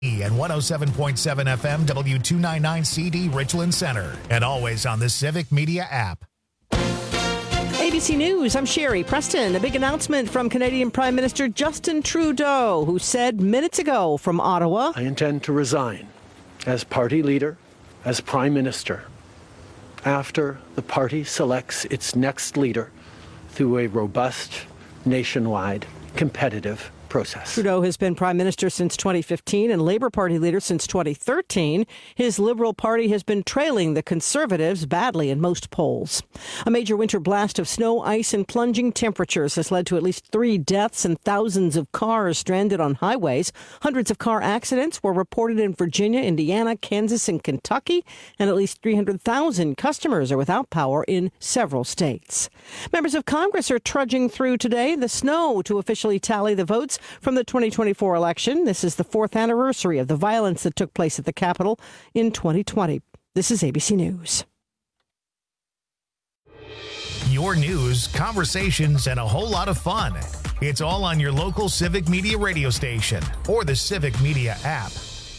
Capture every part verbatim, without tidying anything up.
And one oh seven point seven F M W two ninety-nine C D Richland Center. And always on the Civic Media app. A B C News, I'm Sherry Preston. A big announcement from Canadian Prime Minister Justin Trudeau, who said minutes ago from Ottawa, I intend to resign as party leader, as Prime Minister, after the party selects its next leader through a robust, nationwide, competitive process. Trudeau has been Prime Minister since twenty fifteen and Labour Party leader since twenty thirteen. His Liberal Party has been trailing the Conservatives badly in most polls. A major winter blast of snow, ice, and plunging temperatures has led to at least three deaths and thousands of cars stranded on highways. Hundreds of car accidents were reported in Virginia, Indiana, Kansas, and Kentucky, and at least three hundred thousand customers are without power in several states. Members of Congress are trudging through today the snow to officially tally the votes from the twenty twenty-four election. This is the fourth anniversary of the violence that took place at the Capitol in twenty twenty. This is A B C News. Your news, conversations, and a whole lot of fun. It's all on your local Civic Media radio station or the Civic Media app.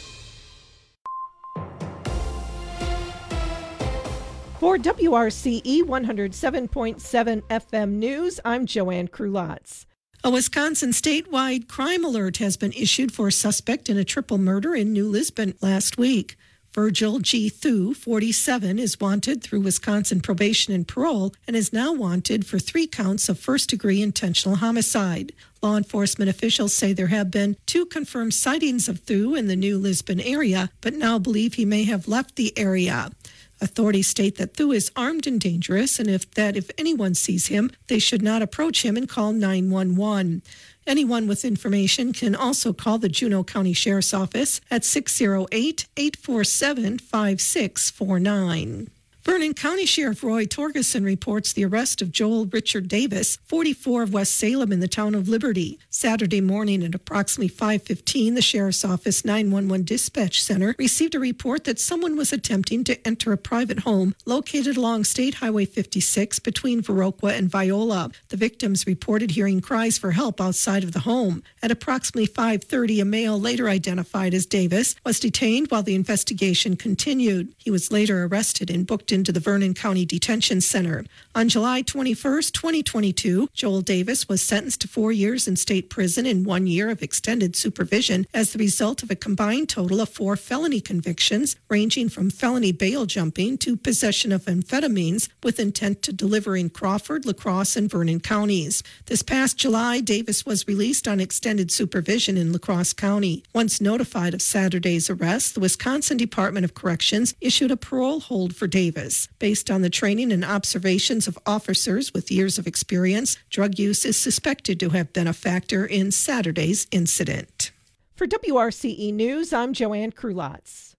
For W R C E one oh seven point seven F M News, I'm Joanne Krulotz. A Wisconsin statewide crime alert has been issued for a suspect in a triple murder in New Lisbon last week. Virgil G. Thu, forty-seven, is wanted through Wisconsin probation and parole and is now wanted for three counts of first-degree intentional homicide. Law enforcement officials say there have been two confirmed sightings of Thu in the New Lisbon area, but now believe he may have left the area. Authorities state that Thu is armed and dangerous, and if that if anyone sees him, they should not approach him and call nine one one. Anyone with information can also call the Juneau County Sheriff's Office at six oh eight, eight four seven, five six four nine. Vernon County Sheriff Roy Torgerson reports the arrest of Joel Richard Davis, forty-four, of West Salem in the town of Liberty. Saturday morning at approximately five fifteen, the Sheriff's Office nine one one Dispatch Center received a report that someone was attempting to enter a private home located along State Highway fifty-six between Viroqua and Viola. The victims reported hearing cries for help outside of the home. At approximately five thirty, a male later identified as Davis was detained while the investigation continued. He was later arrested and booked into the Vernon County Detention Center. On July twenty-first, twenty twenty-two, Joel Davis was sentenced to four years in state prison and one year of extended supervision as the result of a combined total of four felony convictions, ranging from felony bail jumping to possession of amphetamines with intent to deliver in Crawford, La Crosse, and Vernon counties. This past July, Davis was released on extended supervision in La Crosse County. Once notified of Saturday's arrest, the Wisconsin Department of Corrections issued a parole hold for Davis. Based on the training and observations of officers with years of experience, drug use is suspected to have been a factor in Saturday's incident. For W R C E News, I'm Joanne Krulotz.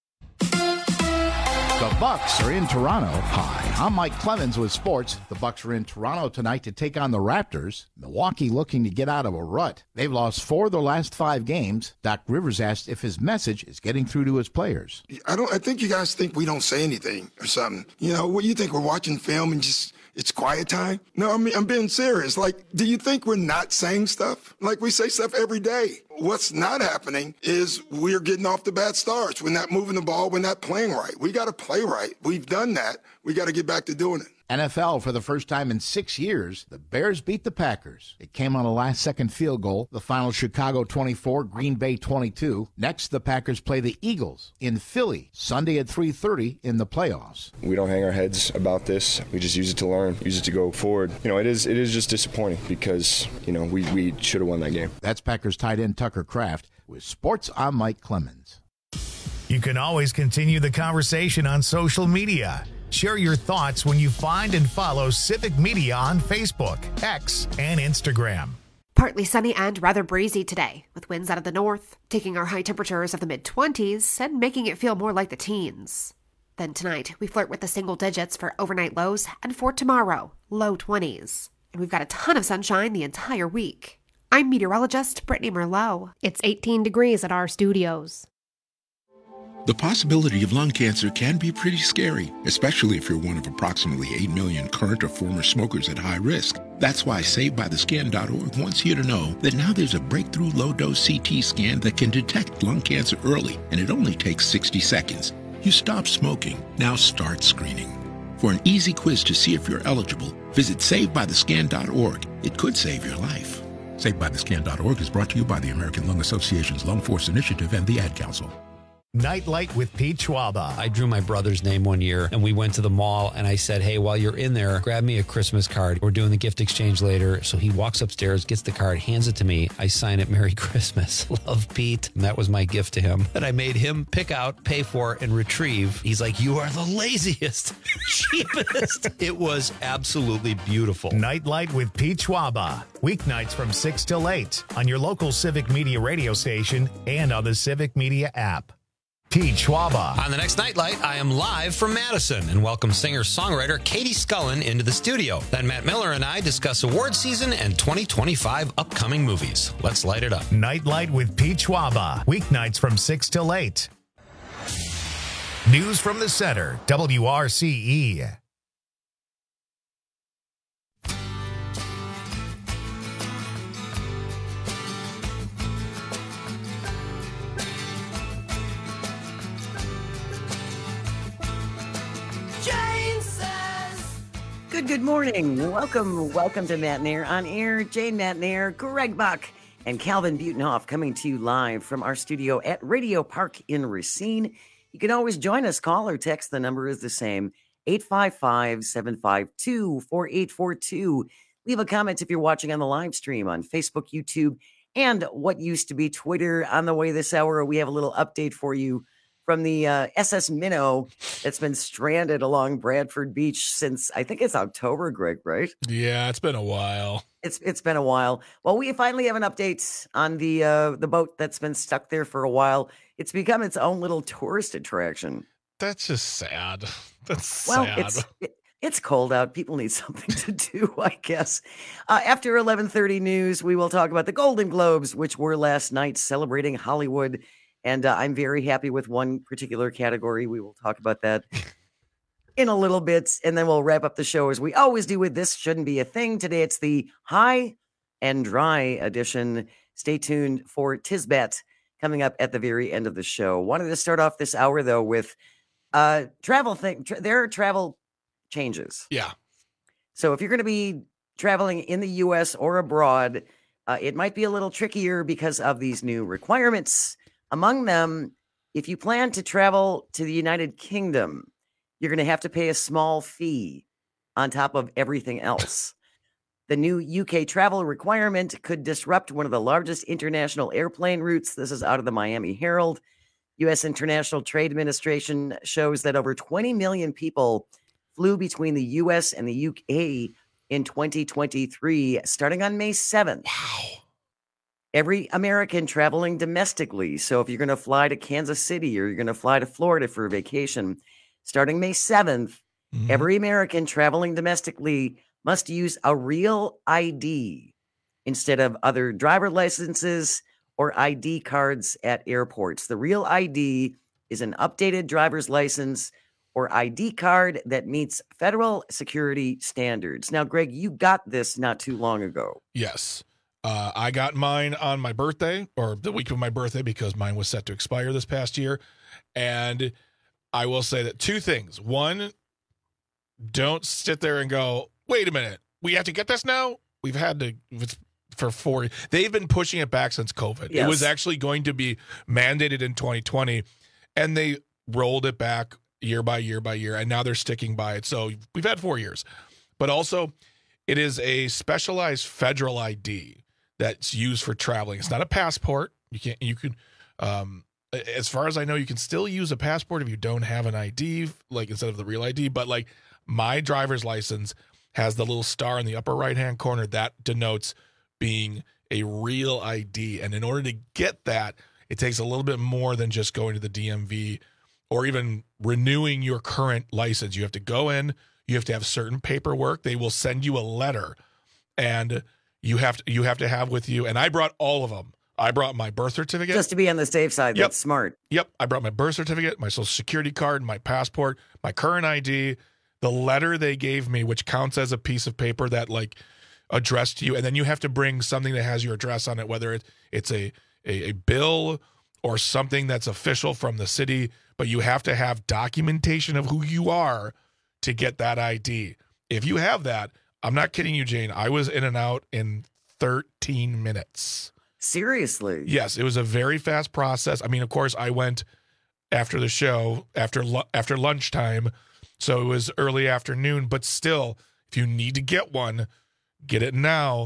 The Bucks are in Toronto. Hi, I'm Mike Clemens with sports. The Bucks are in Toronto tonight to take on the Raptors. Milwaukee looking to get out of a rut. They've lost four of their last five games. Doc Rivers asked if his message is getting through to his players. I don't. I think you guys think we don't say anything or something. You know, what you think we're watching film and just it's quiet time? No, I mean, I'm being serious. Like, do you think we're not saying stuff? Like, we say stuff every day. What's not happening is we're getting off the bad starts. We're not moving the ball. We're not playing right. We got to play right. We've done that. We got to get back to doing it. N F L, for the first time in six years, the Bears beat the Packers. It came on a last-second field goal. The final, Chicago twenty-four, Green Bay twenty-two. Next, the Packers play the Eagles in Philly, Sunday at three thirty in the playoffs. We don't hang our heads about this. We just use it to learn, use it to go forward. You know, it is it is just disappointing because, you know, we, we should have won that game. That's Packers tight end Tucker Kraft. With sports, I'm Mike Clemens. You can always continue the conversation on social media. Share your thoughts when you find and follow Civic Media on Facebook, X, and Instagram. Partly sunny and rather breezy today, with winds out of the north, taking our high temperatures of the mid-twenties and making it feel more like the teens. Then tonight, we flirt with the single digits for overnight lows, and for tomorrow, low twenties. And we've got a ton of sunshine the entire week. I'm meteorologist Brittany Merlot. It's eighteen degrees at our studios. The possibility of lung cancer can be pretty scary, especially if you're one of approximately eight million current or former smokers at high risk. That's why Saved By The Scan dot org wants you to know that now there's a breakthrough low-dose C T scan that can detect lung cancer early, and it only takes sixty seconds. You stop smoking, now start screening. For an easy quiz to see if you're eligible, visit Saved By The Scan dot org. It could save your life. Saved By The Scan dot org is brought to you by the American Lung Association's Lung Force Initiative and the Ad Council. Nightlight with Pete Schwaba. I drew my brother's name one year, and we went to the mall, and I said, hey, while you're in there, grab me a Christmas card. We're doing the gift exchange later. So he walks upstairs, gets the card, hands it to me. I sign it, Merry Christmas. Love, Pete. And that was my gift to him that I made him pick out, pay for, and retrieve. He's like, you are the laziest, cheapest. It was absolutely beautiful. Nightlight with Pete Schwaba. Weeknights from six till eight on your local Civic Media radio station and on the Civic Media app. Pete Schwaba. On the next Nightlight, I am live from Madison and welcome singer-songwriter Katie Scullen into the studio. Then Matt Miller and I discuss award season and twenty twenty-five upcoming movies. Let's light it up. Nightlight with Pete Schwaba. Weeknights from six till eight. News from the Center, W R C E. Good, good morning. Welcome, welcome to Matt Nair on Air. Jane Matt Nair, Greg Buck, and Calvin Butenhoff coming to you live from our studio at Radio Park in Racine. You can always join us. Call or text. The number is the same, eight five five, seven five two, four eight four two. Leave a comment if you're watching on the live stream on Facebook, YouTube, and what used to be Twitter. On the way this hour, we have a little update for you from the uh, S S Minnow that's been stranded along Bradford Beach since, I think it's October, Greg, right? Yeah, it's been a while. It's It's been a while. Well, we finally have an update on the uh, the boat that's been stuck there for a while. It's become its own little tourist attraction. That's just sad. That's well, sad. It's, it, it's cold out. People need something to do, I guess. Uh, after eleven thirty news, we will talk about the Golden Globes, which were last night celebrating Hollywood. And uh, I'm very happy with one particular category. We will talk about that in a little bit. And then we'll wrap up the show as we always do with This Shouldn't Be a Thing. Today it's the High and Dry edition. Stay tuned for Tisbet coming up at the very end of the show. Wanted to start off this hour, though, with uh, travel thing. Tra- there are travel changes. Yeah. So if you're going to be traveling in the U S or abroad, uh, it might be a little trickier because of these new requirements. Among them, if you plan to travel to the United Kingdom, you're going to have to pay a small fee on top of everything else. The new U K travel requirement could disrupt one of the largest international airplane routes. This is out of the Miami Herald. U S International Trade Administration shows that over twenty million people flew between the U S and the U K in twenty twenty-three, starting on May seventh. Wow. Every American traveling domestically, so if you're going to fly to Kansas City or you're going to fly to Florida for a vacation, starting May seventh, mm-hmm. every American traveling domestically must use a real I D instead of other driver licenses or I D cards at airports. The real I D is an updated driver's license or I D card that meets federal security standards. Now, Greg, you got this not too long ago. Yes. Uh, I got mine on my birthday, or the week of my birthday, because mine was set to expire this past year. And I will say that two things. One, don't sit there and go, wait a minute, we have to get this now? We've had to it's for four. They've been pushing it back since COVID. Yes. It was actually going to be mandated in twenty twenty, and they rolled it back year by year by year, and now they're sticking by it. So we've had four years. But also, it is a specialized federal I D that's used for traveling. It's not a passport. You can't, you can, um, as far as I know, you can still use a passport if you don't have an I D, like instead of the real I D. But like my driver's license has the little star in the upper right-hand corner that denotes being a real I D. And in order to get that, it takes a little bit more than just going to the D M V or even renewing your current license. You have to go in, you have to have certain paperwork. They will send you a letter, and you have to, you have to have with you, and I brought all of them. I brought my birth certificate. Just to be on the safe side. Yep. That's smart. Yep. I brought my birth certificate, my social security card, my passport, my current I D, the letter they gave me, which counts as a piece of paper that like addressed to you. And then you have to bring something that has your address on it, whether it, it's a, a, a bill or something that's official from the city, but you have to have documentation of who you are to get that I D. If you have that, I'm not kidding you, Jane, I was in and out in thirteen minutes. Seriously? Yes, it was a very fast process. I mean, of course, I went after the show, after after lunchtime, so it was early afternoon, but still, if you need to get one, get it now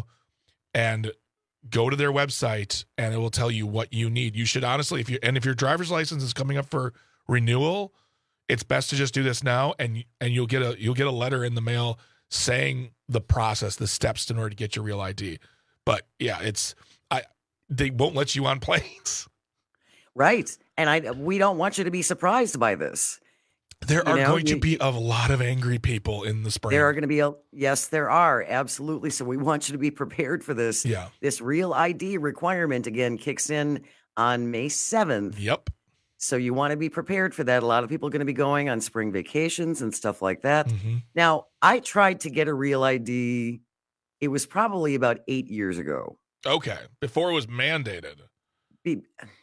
and go to their website and it will tell you what you need. You should honestly, if you and if your driver's license is coming up for renewal, it's best to just do this now and and you'll get a you'll get a letter in the mail saying the process, the steps in order to get your real I D. But yeah, it's I they won't let you on planes. Right. And I we don't want you to be surprised by this. There you are know, going you, to be a lot of angry people in the spring. There are going to be a yes, there are, absolutely. So we want you to be prepared for this. Yeah. This real I D requirement again kicks in on May seventh. Yep. So you want to be prepared for that. A lot of people are going to be going on spring vacations and stuff like that. Mm-hmm. Now, I tried to get a real I D. It was probably about eight years ago. Okay. Before it was mandated. Be,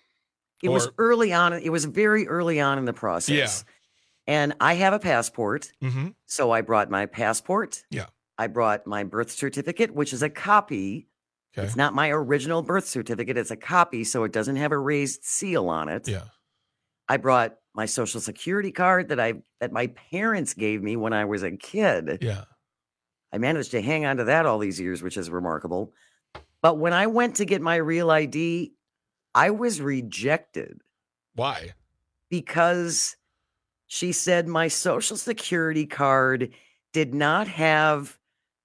it Or, was early on. It was very early on in the process. Yeah. And I have a passport. Mm-hmm. So I brought my passport. Yeah. I brought my birth certificate, which is a copy. Okay. It's not my original birth certificate. It's a copy, so it doesn't have a raised seal on it. Yeah. I brought my social security card that I that my parents gave me when I was a kid. Yeah. I managed to hang on to that all these years, which is remarkable. But when I went to get my real I D, I was rejected. Why? Because she said my social security card did not have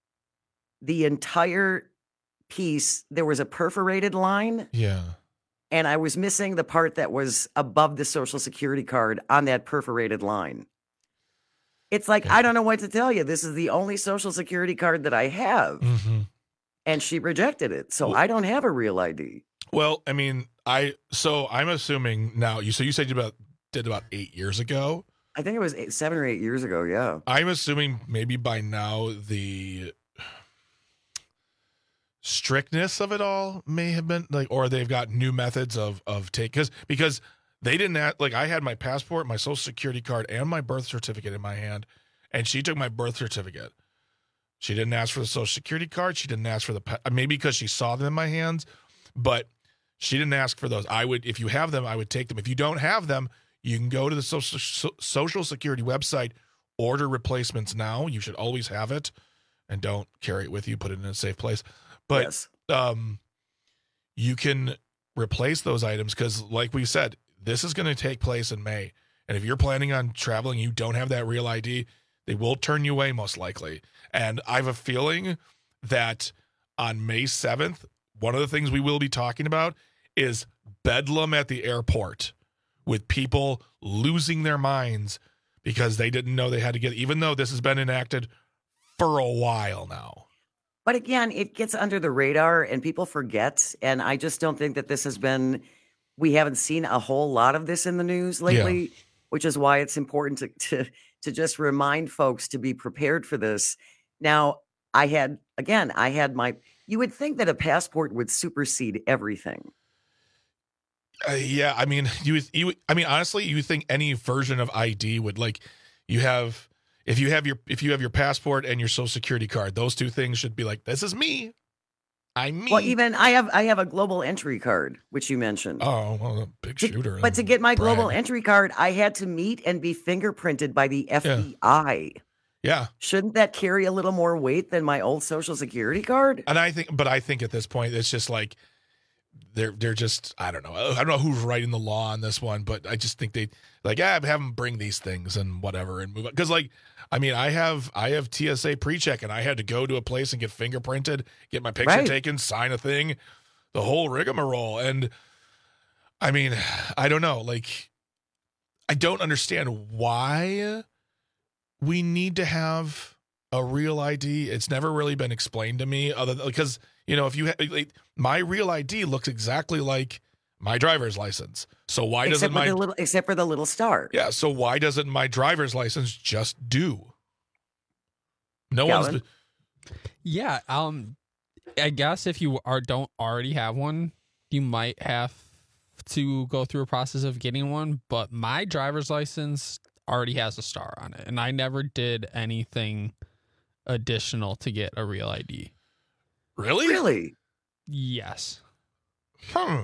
the entire piece. There was a perforated line. Yeah. And I was missing the part that was above the social security card on that perforated line. It's like, yeah. I don't know what to tell you. This is the only social security card that I have. Mm-hmm. And she rejected it. So well, I don't have a real I D. Well, I mean, I, so I'm assuming now you, so you said you about did about eight years ago. I think it was eight, seven or eight years ago. Yeah. I'm assuming maybe by now the strictness of it all may have been like, or they've got new methods of, of take because, because they didn't have, like I had my passport, my social security card and my birth certificate in my hand. And she took my birth certificate. She didn't ask for the social security card. She didn't ask for the, maybe because she saw them in my hands, but she didn't ask for those. I would, if you have them, I would take them. If you don't have them, you can go to the social, so, social security website, order replacements now. You should always have it and don't carry it with you. Put it in a safe place. But yes. um, you can replace those items because, like we said, this is going to take place in May. And if you're planning on traveling, you don't have that real I D, they will turn you away most likely. And I have a feeling that on May seventh, one of the things we will be talking about is bedlam at the airport with people losing their minds because they didn't know they had to get, even though this has been enacted for a while now. But again, it gets under the radar and people forget. And I just don't think that this has been, we haven't seen a whole lot of this in the news lately, yeah. which is why it's important to, to, to just remind folks to be prepared for this. Now, I had, again, I had my, you would think that a passport would supersede everything. Uh, yeah, I mean, you, you, I mean, honestly, you think any version of I D would like, you have, if you have your, if you have your passport and your social security card, those two things should be like, this is me. I'm me. Well, even I have, I have a global entry card, which you mentioned. Oh, well, a big shooter. To, but to get my brag. global entry card, I had to meet and be fingerprinted by the F B I. Yeah. Yeah. Shouldn't that carry a little more weight than my old social security card? And I think, but I think at this point, it's just like, they're, they're just, I don't know. I don't know who's writing the law on this one, but I just think they like, yeah, have them bring these things and whatever and move on. Cause like, I mean, I have, I have T S A pre-check and I had to go to a place and get fingerprinted, get my picture right. taken, sign a thing, the whole rigmarole. And I mean, I don't know. Like, I don't understand why we need to have a real I D? It's never really been explained to me, other than, because, you know, if you ha- like, my real I D looks exactly like my driver's license. So why except doesn't my for the little, except for the little star? Yeah. So why doesn't my driver's license just do? No Calvin? one's. Yeah. Um. I guess if you are don't already have one, you might have to go through a process of getting one. But my driver's license already has a star on it, and I never did anything additional to get a real I D. Really? Really? Yes. Hmm.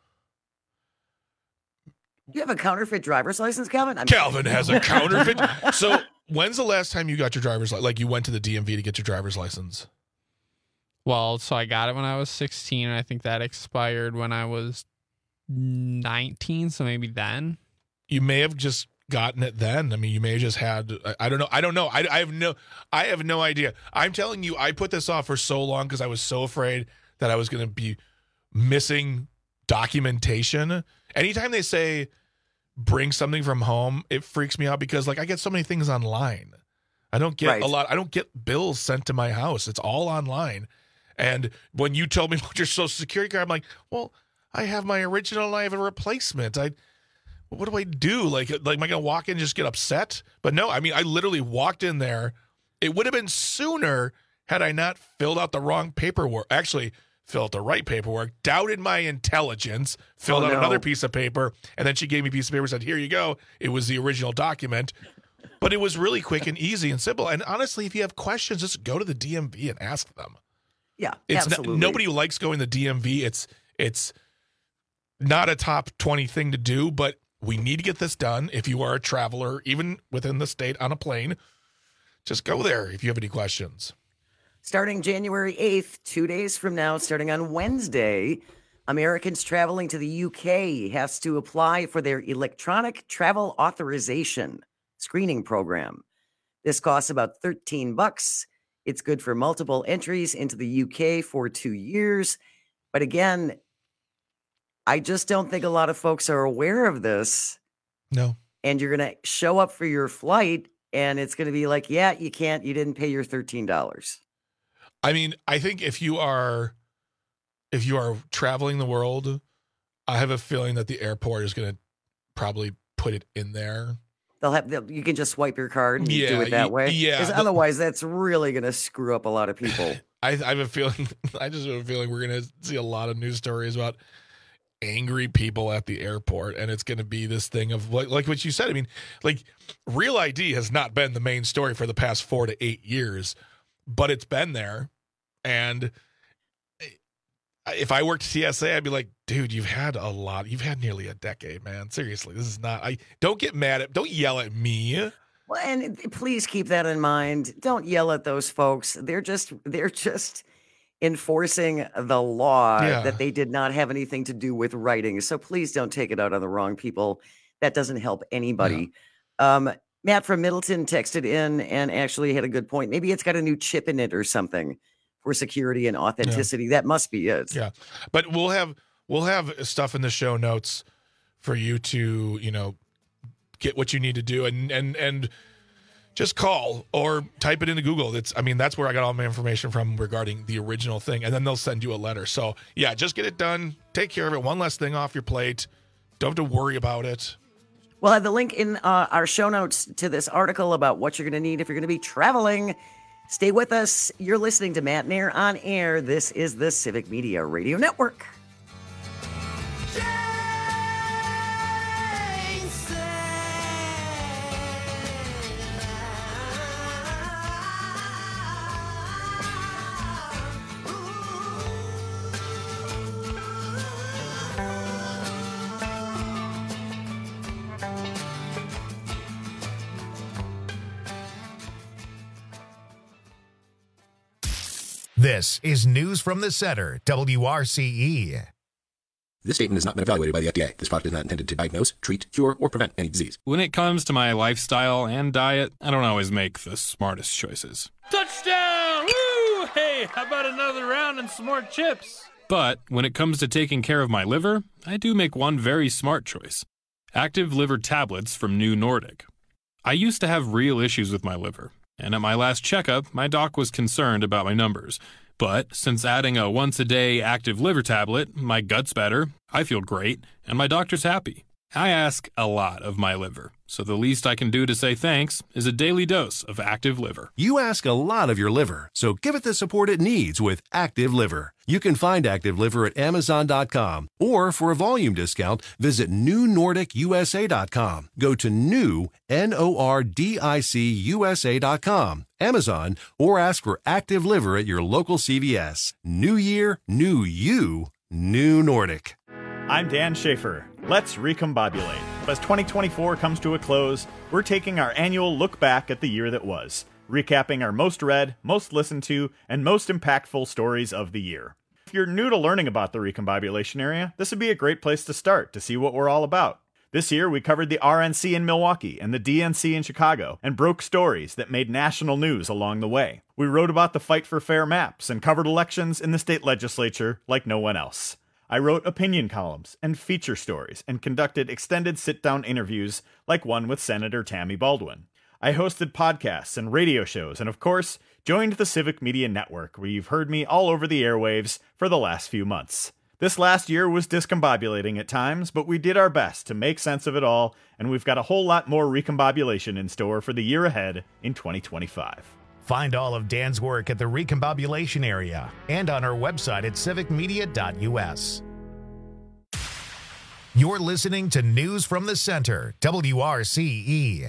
You have a counterfeit driver's license, Calvin? I'm Calvin has a counterfeit. So when's the last time you got your driver's license? Like you went to the D M V to get your driver's license? Well, so I got it when I was sixteen, and I think that expired when I was nineteen, so maybe then. You may have just gotten it then. I mean, you may have just had, I, I don't know. I don't know. I, I have no, I have no idea. I'm telling you, I put this off for so long because I was so afraid that I was going to be missing documentation. Anytime they say bring something from home, it freaks me out because like I get so many things online. I don't get Right. a lot. I don't get bills sent to my house. It's all online. And when you told me about your social security card, I'm like, well, I have my original and I have a replacement. I, what do I do? Like, like, am I going to walk in and just get upset? But no, I mean, I literally walked in there. It would have been sooner had I not filled out the wrong paperwork. Actually, filled out the right paperwork, doubted my intelligence, filled Oh, out no. another piece of paper, and then she gave me a piece of paper and said, here you go. It was the original document. But it was really quick and easy and simple. And honestly, if you have questions, just go to the D M V and ask them. Yeah, It's not, absolutely. nobody likes going to the D M V. It's it's not a top twenty thing to do, but we need to get this done. If you are a traveler, even within the state on a plane, just go there if you have any questions. Starting January eighth, two days from now, starting on Wednesday, Americans traveling to the U K has to apply for their electronic travel authorization screening program. This costs about thirteen bucks. It's good for multiple entries into the U K for two years. But again, I just don't think a lot of folks are aware of this. No. And you're going to show up for your flight and it's going to be like, yeah, you can't, you didn't pay your thirteen dollars. I mean, I think if you are if you are traveling the world, I have a feeling that the airport is going to probably put it in there. They'll have they'll, you can just swipe your card and Yeah, do it that y- way. yeah, 'Cause but- otherwise, that's really going to screw up a lot of people. I, I have a feeling. I just have a feeling we're going to see a lot of news stories about angry people at the airport, and it's going to be this thing of like, like what you said. I mean, like Real I D has not been the main story for the past four to eight years, but it's been there. And if I worked T S A, I'd be like, dude, you've had a lot. You've had nearly a decade, man. Seriously, this is not. I don't get mad at. Don't yell at me. Well, and please keep that in mind. Don't yell at those folks. They're just they're just enforcing the law Yeah. that they did not have anything to do with writing. So please don't take it out on the wrong people. That doesn't help anybody. Um, Matt from Middleton texted in and actually had a good point. Maybe it's got a new chip in it or something for security and authenticity. That must be it. Yeah, but we'll have we'll have stuff in the show notes for you to, you know, get what you need to do, and and and just call or type it into Google. That's I mean that's where I got all my information from regarding the original thing, and then they'll send you a letter. So yeah, just get it done. Take care of it. One less thing off your plate. Don't have to worry about it. We'll have the link in uh, our show notes to this article about what you're going to need if you're going to be traveling. Stay with us. You're listening to Matt and Air on Air. This is the Civic Media Radio Network. This is News from the Center, W R C E. This statement has not been evaluated by the F D A. This product is not intended to diagnose, treat, cure, or prevent any disease. When it comes to my lifestyle and diet, I don't always make the smartest choices. Touchdown! Woo! Hey, how about another round and some more chips? But when it comes to taking care of my liver, I do make one very smart choice. Active liver tablets from New Nordic. I used to have real issues with my liver. And at my last checkup, my doc was concerned about my numbers. But since adding a once-a-day active liver tablet, my gut's better, I feel great, and my doctor's happy. I ask a lot of my liver, so the least I can do to say thanks is a daily dose of Active Liver. You ask a lot of your liver, so give it the support it needs with Active Liver. You can find Active Liver at Amazon dot com, or for a volume discount, visit New Nordic U S A dot com. Go to new, N O R D I C U S A dot com, Amazon, or ask for Active Liver at your local C V S. New year, new you, New Nordic. I'm Dan Schaefer. Let's recombobulate. As twenty twenty-four comes to a close, we're taking our annual look back at the year that was, recapping our most read, most listened to, and most impactful stories of the year. If you're new to learning about the recombobulation area, this would be a great place to start to see what we're all about. This year, we covered the R N C in Milwaukee and the D N C in Chicago, and broke stories that made national news along the way. We wrote about the fight for fair maps and covered elections in the state legislature like no one else. I wrote opinion columns and feature stories and conducted extended sit-down interviews like one with Senator Tammy Baldwin. I hosted podcasts and radio shows and, of course, joined the Civic Media Network, where you've heard me all over the airwaves for the last few months. This last year was discombobulating at times, but we did our best to make sense of it all, and we've got a whole lot more recombobulation in store for the year ahead in twenty twenty-five. Find all of Dan's work at the recombobulation area and on our website at civic media dot U S. You're listening to News from the Center, W R C E.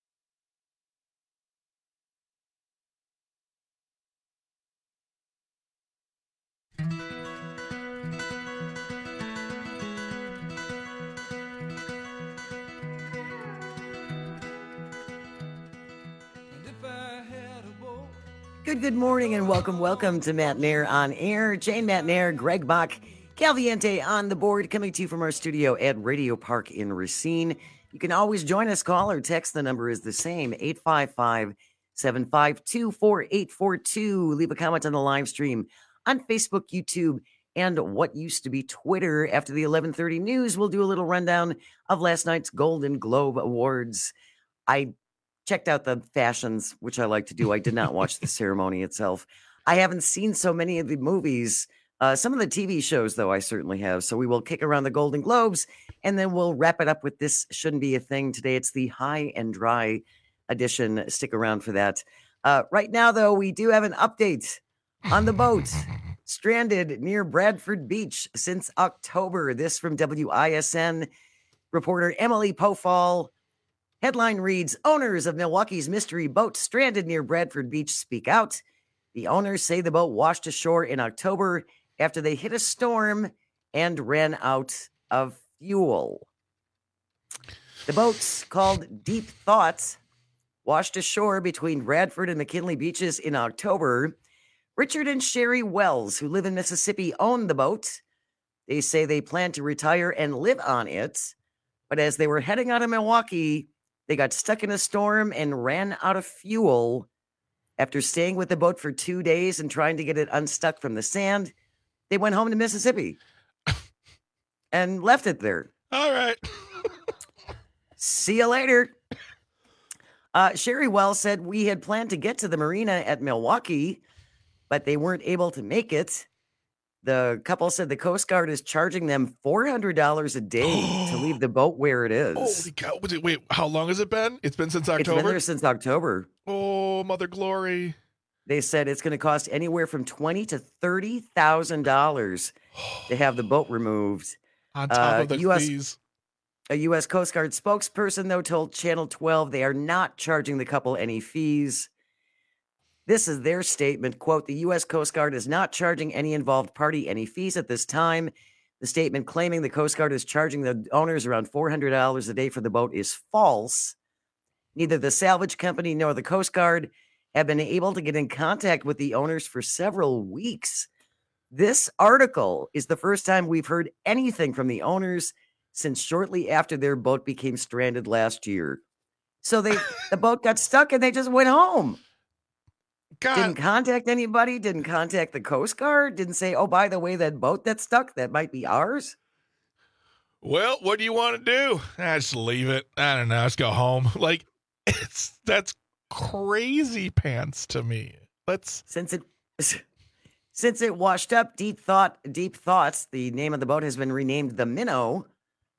Good, good morning and welcome, welcome to Matt Nair on Air. Jane Matt Nair, Greg Bach, Calviente on the board, coming to you from our studio at Radio Park in Racine. You can always join us, call or text. The number is the same, eight five five, seven five two, four eight four two. Leave a comment on the live stream on Facebook, YouTube, and what used to be Twitter. After the eleven thirty news, we'll do a little rundown of last night's Golden Globe Awards. I checked out the fashions, which I like to do. I did not watch the ceremony itself. I haven't seen so many of the movies. Uh, some of the T V shows, though, I certainly have. So we will kick around the Golden Globes, and then we'll wrap it up with This Shouldn't Be a Thing. Today, it's the high and dry edition. Stick around for that. Uh, right now, though, we do have an update on the boat stranded near Bradford Beach since October. This from W I S N reporter Emily Pofall. Headline reads, owners of Milwaukee's mystery boat stranded near Bradford Beach speak out. The owners say the boat washed ashore in October after they hit a storm and ran out of fuel. The boats, called Deep Thoughts, washed ashore between Bradford and McKinley beaches in October. Richard and Sherry Wells, who live in Mississippi, own the boat. They say they plan to retire and live on it. But as they were heading out of Milwaukee, they got stuck in a storm and ran out of fuel. After staying with the boat for two days and trying to get it unstuck from the sand, they went home to Mississippi and left it there. All right. See you later. Uh, Sherry Wells said, we had planned to get to the marina at Milwaukee, but they weren't able to make it. The couple said the Coast Guard is charging them four hundred dollars a day to leave the boat where it is. Holy cow. Was it, wait, how long has it been? It's been since October? It's been there since October. Oh, Mother Glory. They said it's going to cost anywhere from twenty thousand to thirty thousand dollars to have the boat removed. On top uh, of the U S, fees. A U S Coast Guard spokesperson, though, told Channel twelve they are not charging the couple any fees. This is their statement, quote, the U S Coast Guard is not charging any involved party any fees at this time. The statement claiming the Coast Guard is charging the owners around four hundred dollars a day for the boat is false. Neither the salvage company nor the Coast Guard have been able to get in contact with the owners for several weeks. This article is the first time we've heard anything from the owners since shortly after their boat became stranded last year. So they the boat got stuck and they just went home. God. Didn't contact anybody, didn't contact the Coast Guard, didn't say, oh, by the way, that boat that's stuck, that might be ours. Well, what do you want to do? I just leave it. I don't know. Let's go home. Like, it's that's crazy pants to me. Let's since it since it washed up, Deep Thought Deep Thoughts, the name of the boat has been renamed the Minnow.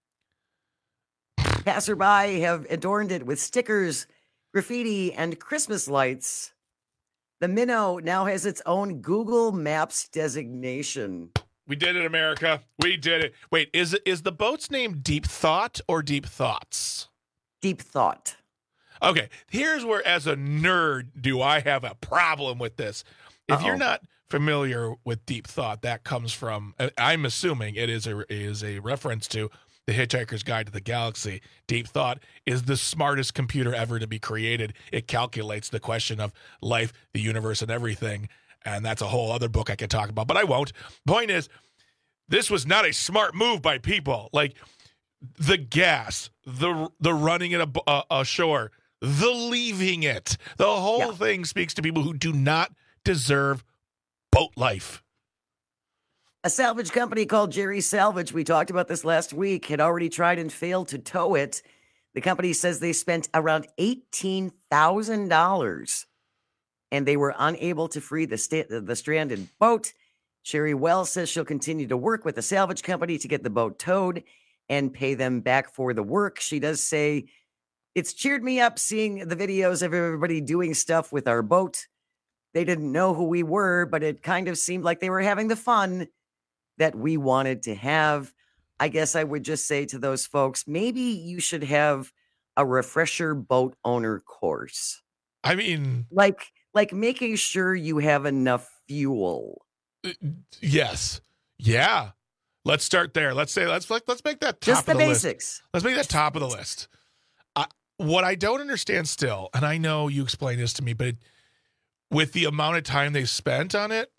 Passerby have adorned it with stickers, graffiti, and Christmas lights. The Minnow now has its own Google Maps designation. We did it, America. We did it. Wait, is it is the boat's name Deep Thought or Deep Thoughts? Deep Thought. Okay, here's where, as a nerd, do I have a problem with this. If Uh-oh. you're not familiar with Deep Thought, that comes from, I'm assuming it is a is a reference to The Hitchhiker's Guide to the Galaxy. Deep Thought is the smartest computer ever to be created. It calculates the question of life, the universe, and everything. And that's a whole other book I could talk about, but I won't. Point is, this was not a smart move by people. Like the gas, the the running it a, a, ashore, the leaving it. The whole yeah. thing speaks to people who do not deserve boat life. A salvage company called Jerry Salvage, we talked about this last week, had already tried and failed to tow it. The company says they spent around eighteen thousand dollars and they were unable to free the, sta- the stranded boat. Sherry Wells says she'll continue to work with the salvage company to get the boat towed and pay them back for the work. She does say, it's cheered me up seeing the videos of everybody doing stuff with our boat. They didn't know who we were, but it kind of seemed like they were having the fun that we wanted to have. I guess I would just say to those folks, maybe you should have a refresher boat owner course. I mean, like, like making sure you have enough fuel. Yes. Yeah. Let's start there. Let's say, let's, let's make that top just the, of the basics. List. Let's make that top of the list. Uh, what I don't understand still, and I know you explained this to me, but it, with the amount of time they've spent on it,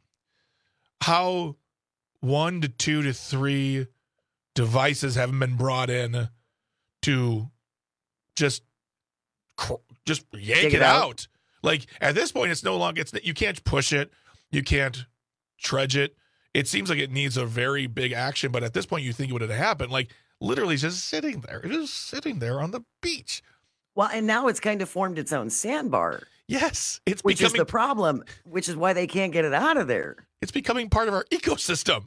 how one to two to three devices haven't been brought in to just just yank it, it out. out. Like at this point, it's no longer it's you can't push it, you can't trudge it. It seems like it needs a very big action, but at this point, you think it would have happened. Like literally just sitting there, just sitting there on the beach. Well, and now it's kind of formed its own sandbar. Yes, it's which becoming, is the problem, which is why they can't get it out of there. It's becoming part of our ecosystem.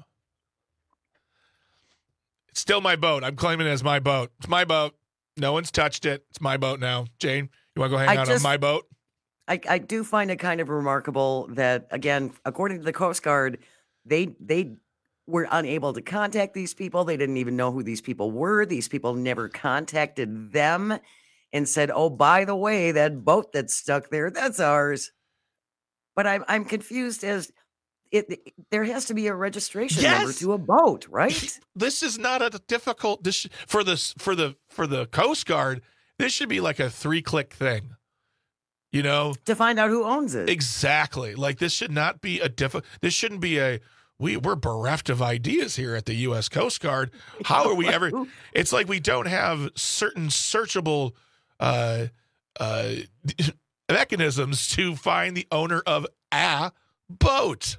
It's still my boat. I'm claiming it as my boat. It's my boat. No one's touched it. It's my boat now. Jane, you want to go hang I out just, on my boat? I, I do find it kind of remarkable that, again, according to the Coast Guard, they they were unable to contact these people. They didn't even know who these people were. These people never contacted them and said, oh, by the way, that boat that's stuck there, that's ours. But I'm I'm confused as it, it there has to be a registration yes! number to a boat, right? This is not a difficult this for this for the for the Coast Guard. This should be like a three-click thing. You know, to find out who owns it. Exactly. Like this should not be a difficult. This shouldn't be a we we're bereft of ideas here at the U S Coast Guard. How are we ever? It's like we don't have certain searchable uh, uh, mechanisms to find the owner of a boat.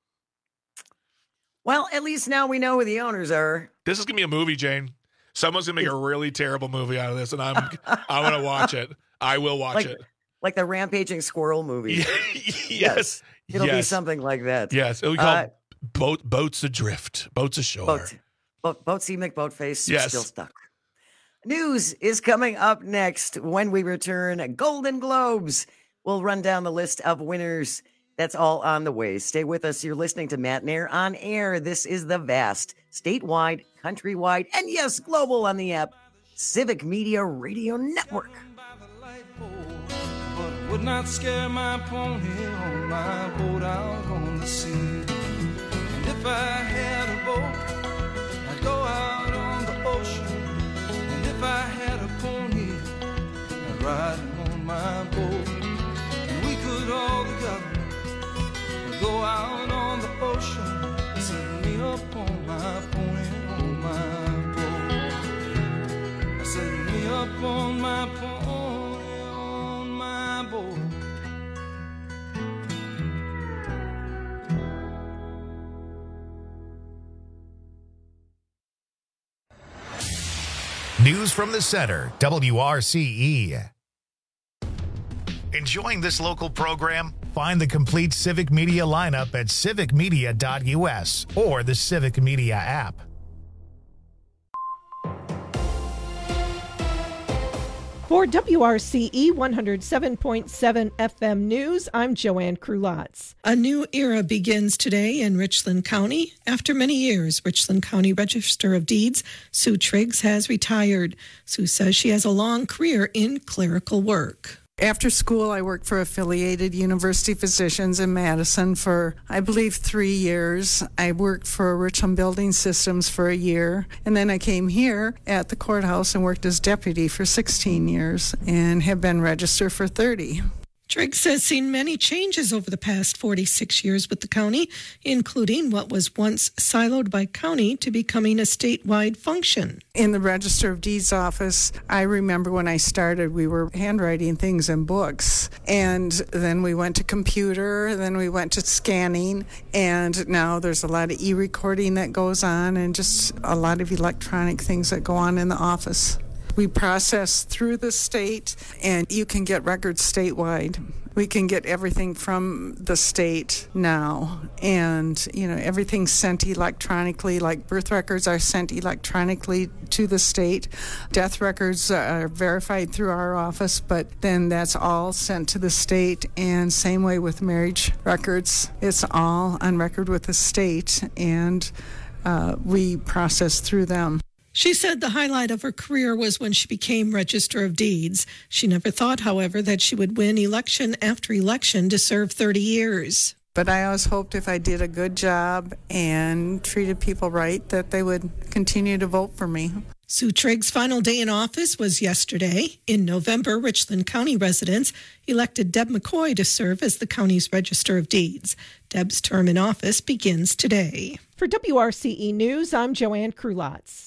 Well, at least now we know who the owners are. This is gonna be a movie, Jane. Someone's gonna make a really terrible movie out of this, and I'm I'm gonna watch it. I will watch like, it. Like the Rampaging Squirrel movie. yes. yes. It'll yes. be something like that. Yes. It'll be called uh, boat, Boats Adrift. Boats Ashore. Boat, boat, boat C. McBoatface. Yes. Still stuck. News is coming up next when we return. Golden Globes. We'll run down the list of winners. That's all on the way. Stay with us. You're listening to Matt Nair on air. This is the vast, statewide, countrywide, and yes, global on the app, Civic Media Radio Network. Would not scare my pony on my boat out on the sea. And if I had a boat, I'd go out on the ocean. And if I had a pony, I'd ride on my boat. And we could all together go out on the ocean. Set me up on my pony, on my boat. Set me up on my pony. News from the center, W R C E. Enjoying this local program? Find the complete Civic Media lineup at civic media dot u s or the Civic Media app. For W R C E one oh seven point seven F M News, I'm Joanne Krulotz. A new era begins today in Richland County. After many years, Richland County Register of Deeds Sue Triggs has retired. Sue says she has a long career in clerical work. After school, I worked for Affiliated University Physicians in Madison for, I believe, three years. I worked for Richland Building Systems for a year. And then I came here at the courthouse and worked as deputy for sixteen years and have been registered for thirty. Triggs has seen many changes over the past forty-six years with the county, including what was once siloed by county to becoming a statewide function. In the Register of Deeds office, I remember when I started, we were handwriting things in books. And then we went to computer, then we went to scanning, and now there's a lot of e-recording that goes on and just a lot of electronic things that go on in the office. We process through the state, and you can get records statewide. We can get everything from the state now, and you know everything's sent electronically. Like birth records are sent electronically to the state. Death records are verified through our office, but then that's all sent to the state. And same way with marriage records, it's all on record with the state, and uh, we process through them. She said the highlight of her career was when she became Register of Deeds. She never thought, however, that she would win election after election to serve thirty years. But I always hoped if I did a good job and treated people right, that they would continue to vote for me. Sue Triggs' final day in office was yesterday. In November, Richland County residents elected Deb McCoy to serve as the county's Register of Deeds. Deb's term in office begins today. For W R C E News, I'm Joanne Krulotz.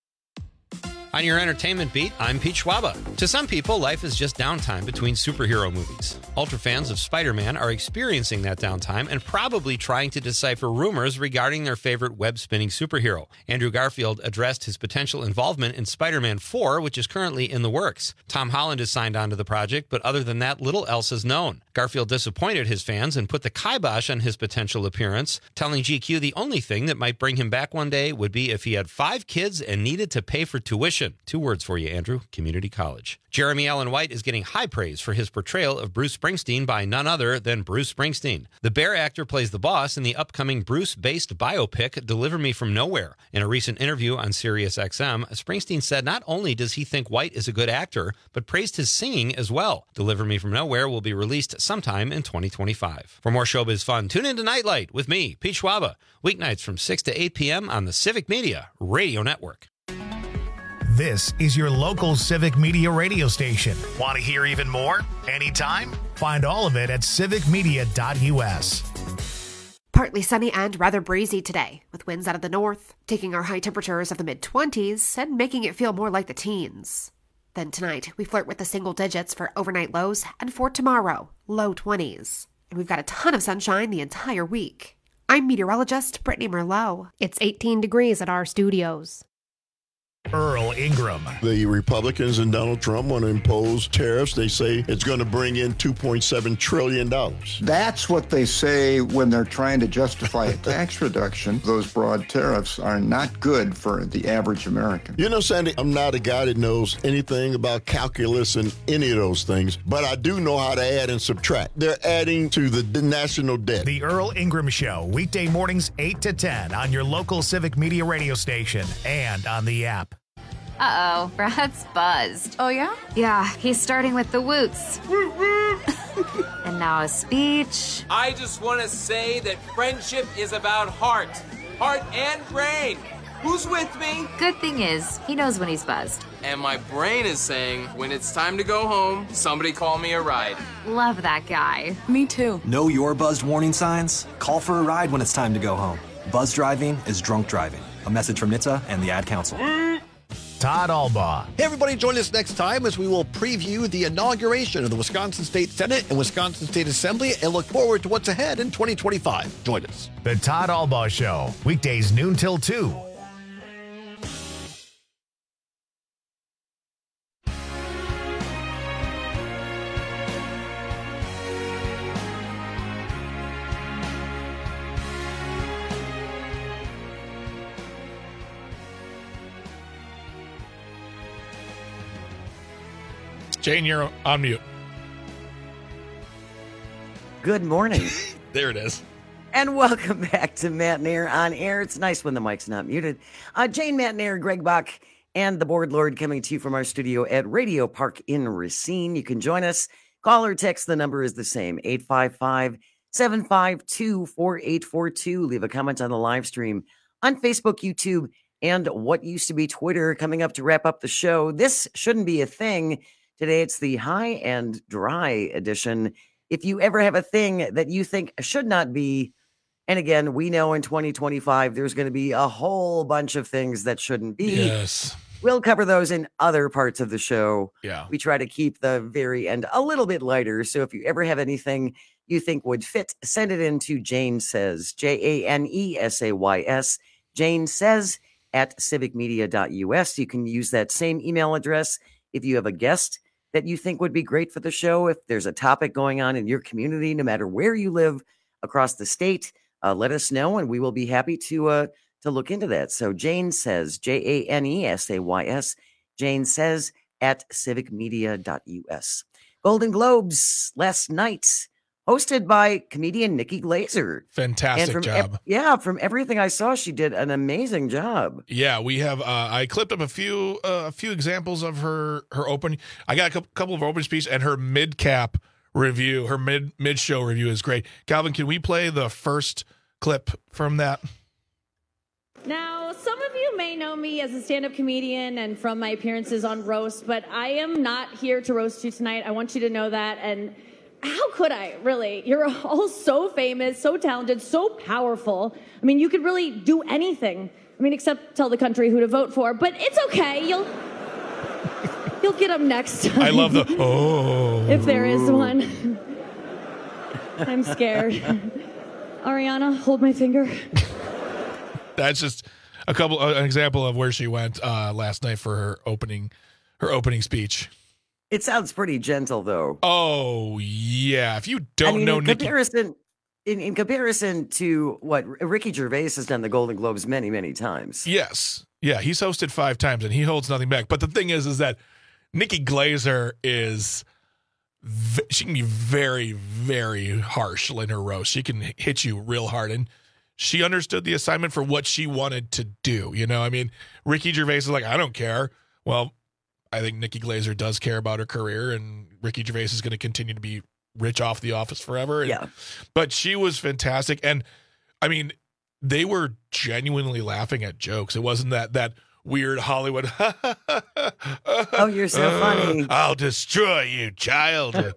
On your entertainment beat, I'm Pete Schwaba. To some people, life is just downtime between superhero movies. Ultra fans of Spider-Man are experiencing that downtime and probably trying to decipher rumors regarding their favorite web-spinning superhero. Andrew Garfield addressed his potential involvement in Spider-Man four, which is currently in the works. Tom Holland is signed on to the project, but other than that, little else is known. Garfield disappointed his fans and put the kibosh on his potential appearance, telling G Q the only thing that might bring him back one day would be if he had five kids and needed to pay for tuition. Two words for you, Andrew: community college. Jeremy Allen White is getting high praise for his portrayal of Bruce Springsteen by none other than Bruce Springsteen. The Bear actor plays the boss in the upcoming Bruce-based biopic Deliver Me From Nowhere. In a recent interview on Sirius X M, Springsteen said not only does he think White is a good actor, but praised his singing as well. Deliver Me From Nowhere will be released sometime in twenty twenty-five. For more showbiz fun, tune in to Nightlight with me, Pete Schwaba, weeknights from six to eight p.m. on the Civic Media Radio Network. This is your local Civic Media radio station. Want to hear even more? Anytime? Find all of it at civic media dot u s. Partly sunny and rather breezy today, with winds out of the north, taking our high temperatures of the mid-twenties and making it feel more like the teens. Then tonight, we flirt with the single digits for overnight lows, and for tomorrow, low twenties. And we've got a ton of sunshine the entire week. I'm meteorologist Brittany Merlot. It's eighteen degrees at our studios. Earl Ingram. The Republicans and Donald Trump want to impose tariffs. They say it's going to bring in two point seven trillion dollars. That's what they say when they're trying to justify a tax reduction. Those broad tariffs are not good for the average American. You know, Sandy, I'm not a guy that knows anything about calculus and any of those things, but I do know how to add and subtract. They're adding to the national debt. The Earl Ingram Show, weekday mornings eight to ten on your local Civic Media radio station and on the app. Uh-oh, Brad's buzzed. Oh, yeah? Yeah, he's starting with the woots. And now a speech. I just want to say that friendship is about heart. Heart and brain. Who's with me? Good thing is, he knows when he's buzzed. And my brain is saying, when it's time to go home, somebody call me a ride. Love that guy. Me too. Know your buzzed warning signs? Call for a ride when it's time to go home. Buzz driving is drunk driving. A message from N H T S A and the Ad Council. Todd Albaugh. Hey, everybody, join us next time as we will preview the inauguration of the Wisconsin State Senate and Wisconsin State Assembly and look forward to what's ahead in twenty twenty-five. Join us. The Todd Albaugh Show, weekdays noon till two. Jane, you're on mute. Good morning. There it is. And welcome back to Matt and Air on Air. It's nice when the mic's not muted. Uh, Jane, Matt and Air, Greg Bach, and the Board Lord coming to you from our studio at Radio Park in Racine. You can join us. Call or text. The number is the same, eight five five, seven five two, four eight four two. Leave a comment on the live stream on Facebook, YouTube, and what used to be Twitter. Coming up to wrap up the show. This shouldn't be a thing. Today it's the high and dry edition. If you ever have a thing that you think should not be, and again, we know in twenty twenty-five, there's going to be a whole bunch of things that shouldn't be. Yes. We'll cover those in other parts of the show. Yeah. We try to keep the very end a little bit lighter. So if you ever have anything you think would fit, send it in to Jane Says, J A N E S A Y S, Jane Says at civic media dot U S. You can use that same email address if you have a guest that you think would be great for the show. If there's a topic going on in your community, no matter where you live across the state, uh, let us know and we will be happy to uh, to look into that. So Jane Says, J A N E S A Y S, Jane Says at civic media dot U S. Golden Globes last night, hosted by comedian Nikki Glaser. Fantastic from job. Ev- yeah, from everything I saw, she did an amazing job. Yeah, we have. Uh, I clipped up a few uh, a few examples of her her open. I got a couple, couple of her open speech and her mid cap review. Her mid mid show review is great. Calvin, can we play the first clip from that? Now, some of you may know me as a stand-up comedian and from my appearances on Roast, but I am not here to roast you tonight. I want you to know that. And how could I, really? You're all so famous, so talented, so powerful. I mean, you could really do anything. I mean, except tell the country who to vote for. But it's okay. You'll you'll get them next time. I love the oh. If there is one. I'm scared. Ariana, hold my finger. That's just a couple, uh, an example of where she went uh, last night for her opening, her opening speech. It sounds pretty gentle, though. Oh yeah, if you don't I mean, know in Nikki, comparison, in, in comparison to what Ricky Gervais has done the Golden Globes many, many times. yes, yeah, he's hosted five times and he holds nothing back. But the thing is, is that Nikki Glaser is. She can be very, very harsh in her roast. She can hit you real hard, and she understood the assignment for what she wanted to do. You know, I mean, Ricky Gervais is like, I don't care. Well, I think Nikki Glaser does care about her career, and Ricky Gervais is going to continue to be rich off The Office forever. And, yeah. But she was fantastic, and I mean, they were genuinely laughing at jokes. It wasn't that that. Weird Hollywood. Oh, you're so uh, funny. I'll destroy you, child.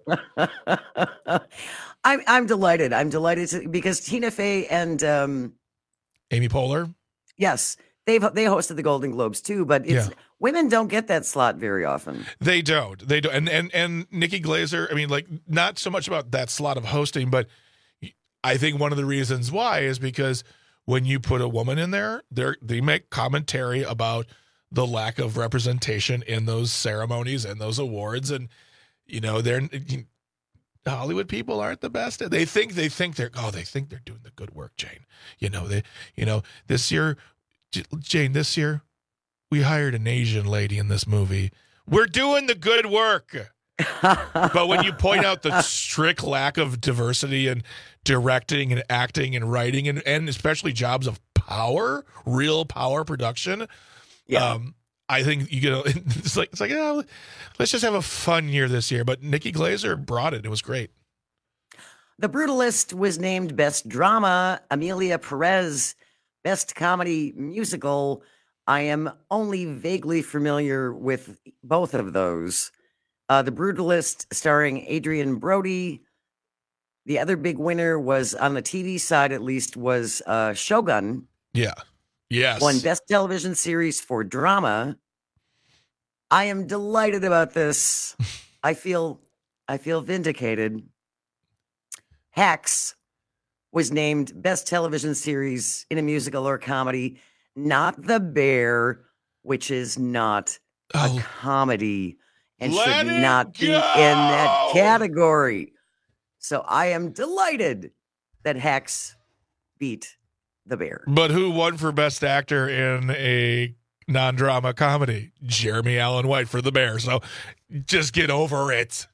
I'm I'm delighted. I'm delighted to, because Tina Fey and um, Amy Poehler. Yes, they've they hosted the Golden Globes too, but it's Yeah. women don't get that slot very often. They don't. They don't. And and and Nikki Glaser. I mean, like, not so much about that slot of hosting, but I think one of the reasons why is because when you put a woman in there, they they make commentary about the lack of representation in those ceremonies and those awards, and you know they're Hollywood people aren't the best. They think they think they're oh they think they're doing the good work, Jane. You know they you know this year, Jane. This year, we hired an Asian lady in this movie. We're doing the good work. But when you point out the strict lack of diversity in directing and acting and writing and, and especially jobs of power, real power production, yeah. um, I think you know it's like it's like oh, let's just have a fun year this year. But Nikki Glaser brought it; it was great. The Brutalist was named Best Drama. Amelia Perez, Best Comedy Musical. I am only vaguely familiar with both of those. Uh, the Brutalist, starring Adrian Brody. The other big winner was, on the T V side at least, was uh, Shogun. Yeah. Yes. Won Best Television Series for Drama. I am delighted about this. I feel, I feel vindicated. Hacks was named Best Television Series in a Musical or Comedy. Not The Bear, which is not oh. a comedy. And Let should not go! be in that category. So I am delighted that Hacks beat The Bear. But who won for Best Actor in a non-drama comedy. Jeremy Allen White for The Bear. So just get over it.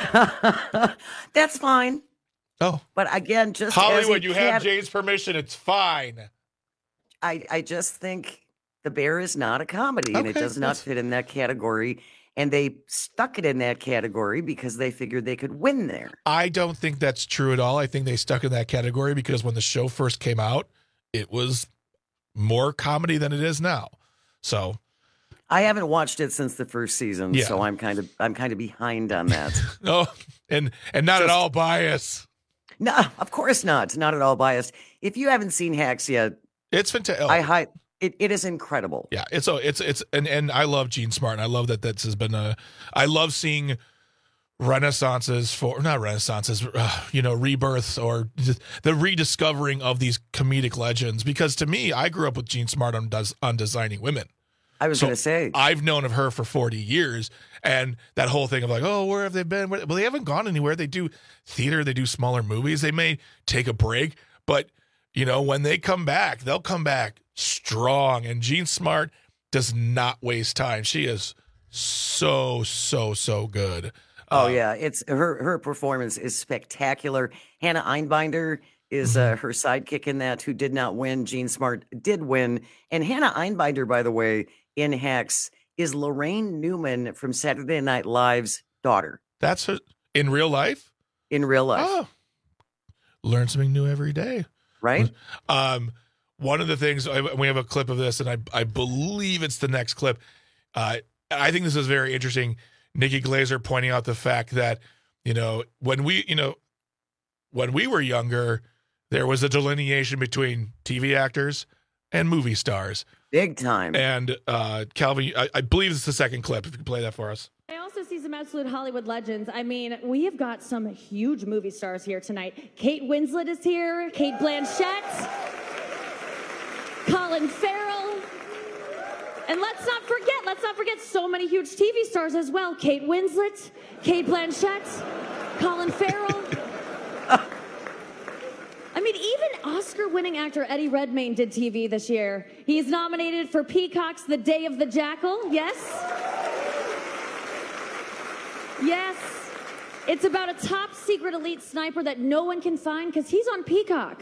That's fine. Oh. But again, just Hollywood, as a you cat- have Jane's permission. It's fine. I, I just think The Bear is not a comedy, and it Okay, does not that's- fit in that category. And they stuck it in that category because they figured they could win there. I don't think that's true at all. I think they stuck in that category because when the show first came out, it was more comedy than it is now. So I haven't watched it since the first season, Yeah. so I'm kind of I'm kind of behind on that. no, and and not at all biased. No, of course not. Not at all biased. If you haven't seen Hacks yet, It's fantastic. I hi- it, it is incredible. Yeah, it's a, it's it's and and I love Gene Smart. And I love that this has been a. I love seeing renaissances for not renaissances, uh, you know, rebirths or just the rediscovering of these comedic legends. Because to me, I grew up with Gene Smart on does on Designing Women. I was So going to say I've known of her for forty years, and that whole thing of like, oh, where have they been? Where- Well, they haven't gone anywhere. They do theater, they do smaller movies. They may take a break, but you know, when they come back, they'll come back strong. And Gene Smart does not waste time. She is so, so, so good. Oh Uh, yeah, it's her her performance is spectacular. Hannah Einbinder is uh, her sidekick in that, who did not win. Gene Smart did win, and Hannah Einbinder, by the way, in Hacks is Lorraine Newman from Saturday Night Live's daughter That's her in real life. in real life. Oh, learn something new every day. Right? Um, one of the things I, we have a clip of this, and I I believe it's the next clip. Uh, I think this is very interesting. Nikki Glaser pointing out the fact that, you know, when we, you know, when we were younger, there was a delineation between T V actors and movie stars. Big time. And uh, Calvin, I, I believe it's the second clip. If you can play that for us. I also see some absolute Hollywood legends. I mean, we have got some huge movie stars here tonight. Kate Winslet is here, Kate Blanchett, Colin Farrell. And let's not forget, let's not forget so many huge T V stars as well. Kate Winslet, Kate Blanchett, Colin Farrell. I mean, even Oscar-winning actor Eddie Redmayne did T V this year. He's nominated for Peacock's The Day of the Jackal. Yes? Yes. It's about a top secret elite sniper that no one can find because he's on Peacock.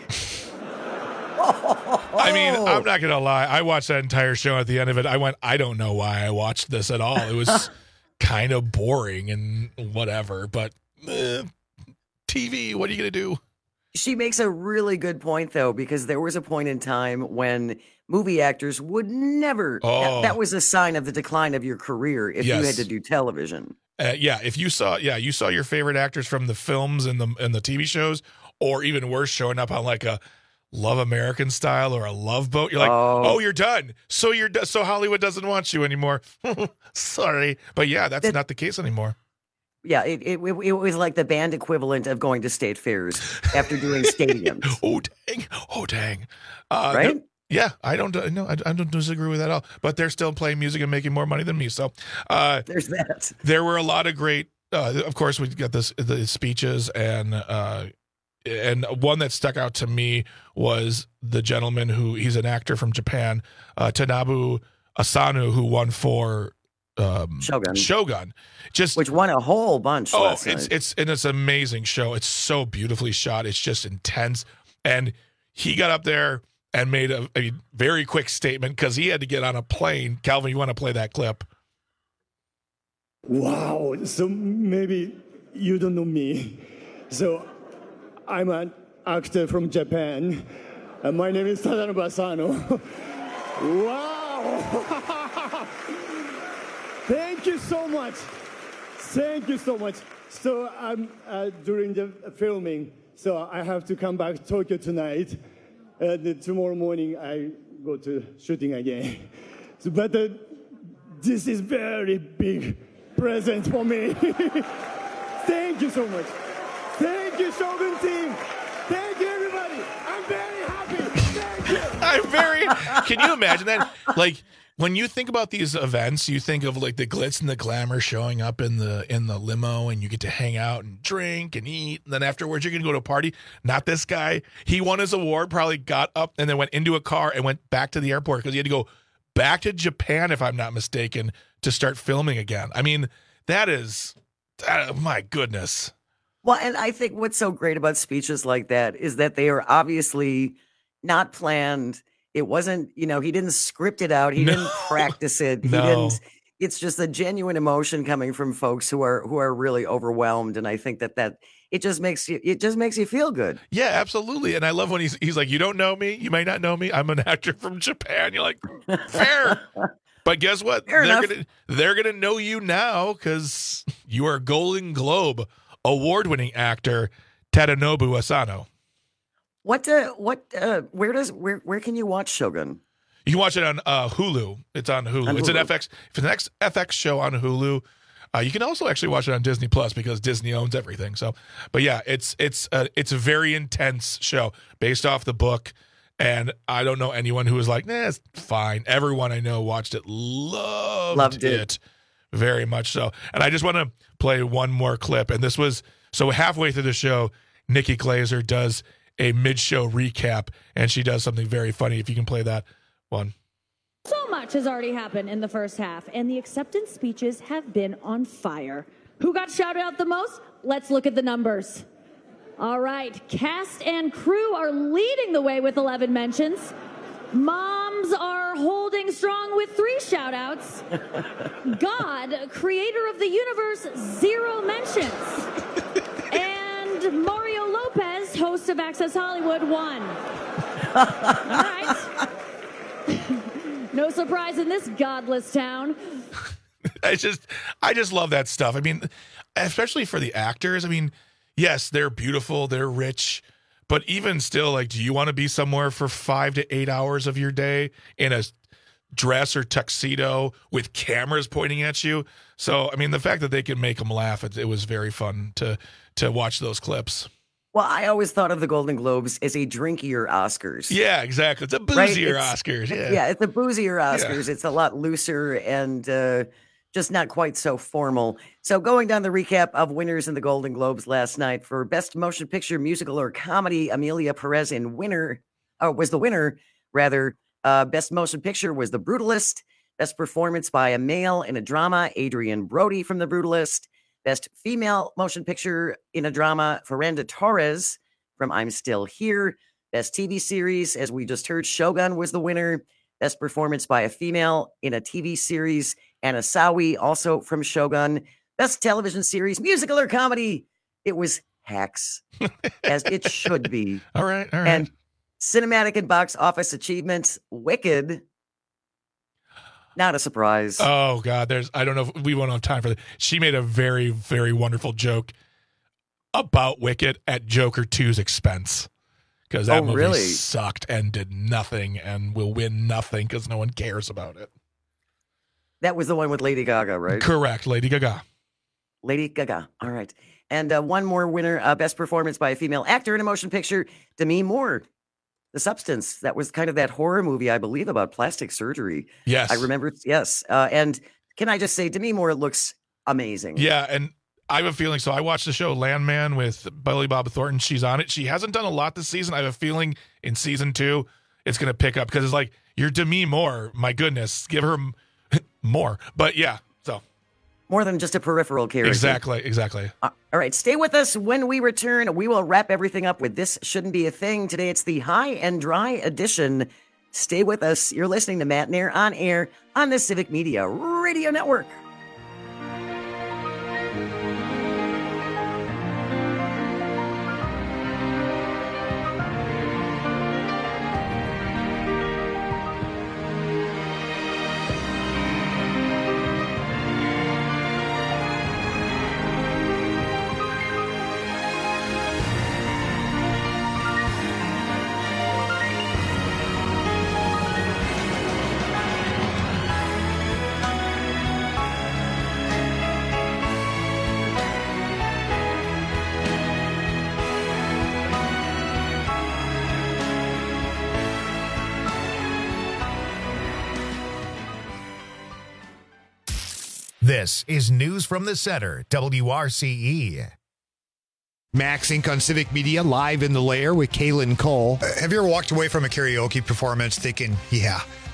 I mean, I'm not gonna lie. I watched that entire show. At the end of it, I went, I don't know why I watched this at all. It was kind of boring and whatever. But eh, T V, what are you gonna do? She makes a really good point, though, because there was a point in time when movie actors would never. Oh. That, that was a sign of the decline of your career if you had Yes. to do television. Uh, yeah, if you saw, yeah, you saw your favorite actors from the films and the and the T V shows, or even worse, showing up on like a Love American Style or a Love Boat. You're like, oh, Oh. you're done. So you're do- so Hollywood doesn't want you anymore. Sorry, but yeah, that's That- not the case anymore. Yeah, it, it it it was like the band equivalent of going to state fairs after doing stadiums. Oh dang! Oh dang! Uh, Right? no- yeah, I don't. uh, No, I, I don't disagree with that at all. But they're still playing music and making more money than me. So uh, There's that. there were a lot of great. Uh, of course, we got this the speeches and uh, and one that stuck out to me was the gentleman who he's an actor from Japan, uh, Tanabu Asano, who won for um, Shogun. Shogun, just Which won a whole bunch. Oh, last it's night. it's and it's an amazing show. It's so beautifully shot. It's just intense. And he got up there and made a, a very quick statement because he had to get on a plane. Calvin, you want to play that clip? Wow. So maybe you don't know me. So I'm an actor from Japan. And my name is Tadanobu Asano. Wow. Thank you so much. Thank you so much. So I'm uh, during the filming, so I have to come back to Tokyo tonight. And then tomorrow morning I go to shooting again. So, but uh, this is very big present for me. Thank you so much. Thank you, Shogun team. Thank you, everybody. I'm very happy. Thank you. I'm very. Can you imagine that? Like when you think about these events, you think of like the glitz and the glamour showing up in the in the limo, and you get to hang out and drink and eat. And then afterwards, you're gonna go to a party. Not this guy. He won his award, probably got up and then went into a car and went back to the airport because he had to go back to Japan, if I'm not mistaken, to start filming again. I mean, that is, that, my goodness. Well, and I think what's so great about speeches like that is that they are obviously not planned. It wasn't, you know, he didn't script it out. He No. didn't practice it. He No. didn't. It's just a genuine emotion coming from folks who are who are really overwhelmed. And I think that that it just makes you it just makes you feel good. Yeah, absolutely. And I love when he's he's like, you don't know me. You may not know me. I'm an actor from Japan. You're like, fair. But guess what? Fair they're enough. gonna they're gonna know you now because you are Golden Globe award-winning actor Tadanobu Asano. What uh what uh where does where where can you watch Shogun? You can watch it on uh, Hulu. It's on Hulu. On It's an Hulu. F X. It's an X, F X show on Hulu. Uh, you can also actually watch it on Disney Plus because Disney owns everything. So, but yeah, it's it's a, it's a very intense show based off the book. And I don't know anyone who was like, nah, it's fine. Everyone I know watched it, loved, Loved it. it very much so. And I just want to play one more clip. And this was so halfway through the show, Nikki Glazer does a mid-show recap, and she does something very funny. If you can play that one. So much has already happened in the first half, and the acceptance speeches have been on fire. Who got shouted out the most? Let's look at the numbers. All right, cast and crew are leading the way with eleven mentions. Moms are holding strong with three shout-outs. God, creator of the universe, zero mentions. And Mario Lopez, host of Access Hollywood, one. All right. No surprise in this godless town. I just, I just love that stuff. I mean, especially for the actors. I mean, yes, they're beautiful, they're rich, but even still, like, do you want to be somewhere for five to eight hours of your day in a dress or tuxedo with cameras pointing at you? So, I mean, the fact that they can make them laugh, it, it was very fun to to watch those clips. Well, I always thought of the Golden Globes as a drinkier Oscars. Yeah, exactly. It's a Right? boozier It's- Oscars. Yeah. Yeah, it's a boozier Oscars. It's a lot looser and uh, just not quite so formal. So going down the recap of winners in the Golden Globes last night for Best Motion Picture, Musical, or Comedy, Amelia Perez in winner, or was the winner, rather. Uh, Best Motion Picture was The Brutalist. Best Performance by a Male in a Drama, Adrian Brody from The Brutalist. Best Female Motion Picture in a Drama, Fernanda Torres from I'm Still Here. Best T V Series, as we just heard, Shogun was the winner. Best Performance by a Female in a T V Series, Anasawi, also from Shogun. Best Television Series, Musical or Comedy, it was Hacks, as it should be. All right, all right. And Cinematic and Box Office Achievements, Wicked. Not a surprise. Oh God, there's I don't know if we won't have time for that. She made a very, very wonderful joke about Wicked at Joker two's expense. Because that Oh, movie really? sucked and did nothing and will win nothing because no one cares about it. That was the one with Lady Gaga, right? Correct, Lady Gaga. Lady Gaga. All right. And uh, one more winner, uh, Best Performance by a Female Actor in a Motion Picture, Demi Moore. The Substance. That was kind of that horror movie, I believe, about plastic surgery. Yes. I remember. Yes. Uh, and can I just say, Demi Moore looks amazing. Yeah, and I have a feeling. So I watched the show Landman with Billy Bob Thornton. She's on it. She hasn't done a lot this season. I have a feeling in season two it's going to pick up because it's like you're Demi Moore. My goodness, give her m- more. But yeah, so More than just a peripheral character. exactly, exactly. Uh, all right. Stay with us. When we return, we will wrap everything up with This Shouldn't Be a Thing. Today it's the High and Dry edition. Stay with us. You're listening to Matt Nair on air on the Civic Media Radio Network. This is News from the Center, W R C E. Max Incorporated on Civic Media, live in the lair with Kaylin Cole. Uh, have you ever walked away from a karaoke performance thinking, yeah,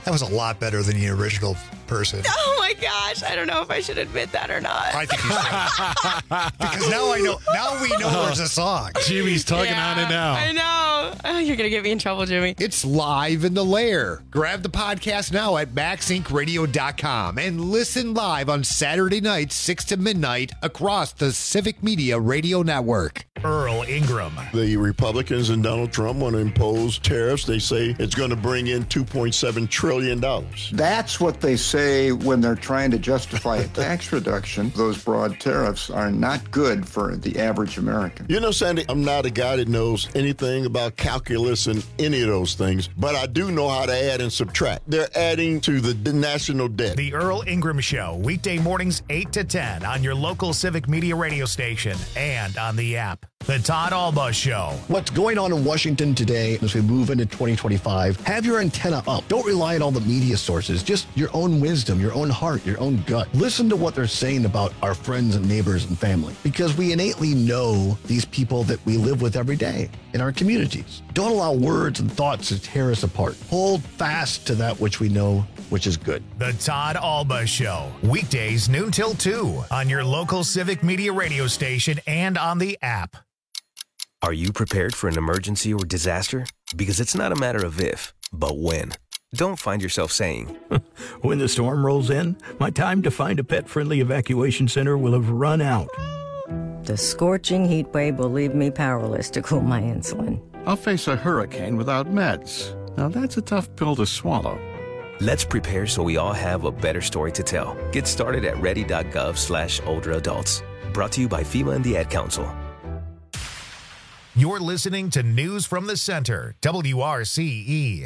That was a lot better than the original person. Oh my gosh, I don't know if I should admit that or not. I think you should. Because now I know. Now we know there's a song. Jimmy's tugging Yeah, on it now. I know. Oh, you're gonna get me in trouble, Jimmy. It's live in the lair. Grab the podcast now at max inc radio dot com and listen live on Saturday nights, six to midnight, across the Civic Media Radio Network. Earl Ingram. The Republicans and Donald Trump want to impose tariffs. They say it's going to bring in two point seven trillion dollars. That's what they say when they're trying to justify a tax reduction. Those broad tariffs are not good for the average American. You know, Sandy, I'm not a guy that knows anything about calculus and any of those things, but I do know how to add and subtract. They're adding to the d- national debt. The Earl Ingram Show, weekday mornings eight to ten on your local Civic Media radio station and on the app. The Todd Alba Show. What's going on in Washington today as we move into twenty twenty-five? Have your antenna up. Don't rely on all the media sources. Just your own wisdom, your own heart, your own gut. Listen to what they're saying about our friends and neighbors and family, because we innately know these people that we live with every day in our communities. Don't allow words and thoughts to tear us apart. Hold fast to that which we know, which is good. The Todd Alba Show, weekdays noon till two on your local Civic Media radio station and on the app. Are you prepared for an emergency or disaster? Because it's not a matter of if, but when. Don't find yourself saying, when the storm rolls in, my time to find a pet-friendly evacuation center will have run out. The scorching heat wave will leave me powerless to cool my insulin. I'll face a hurricane without meds. Now that's a tough pill to swallow. let's prepare so we all have a better story to tell. Get started at ready.gov slash older adults. Brought to you by FEMA and the Ad Council. You're listening to News from the Center, W R C E.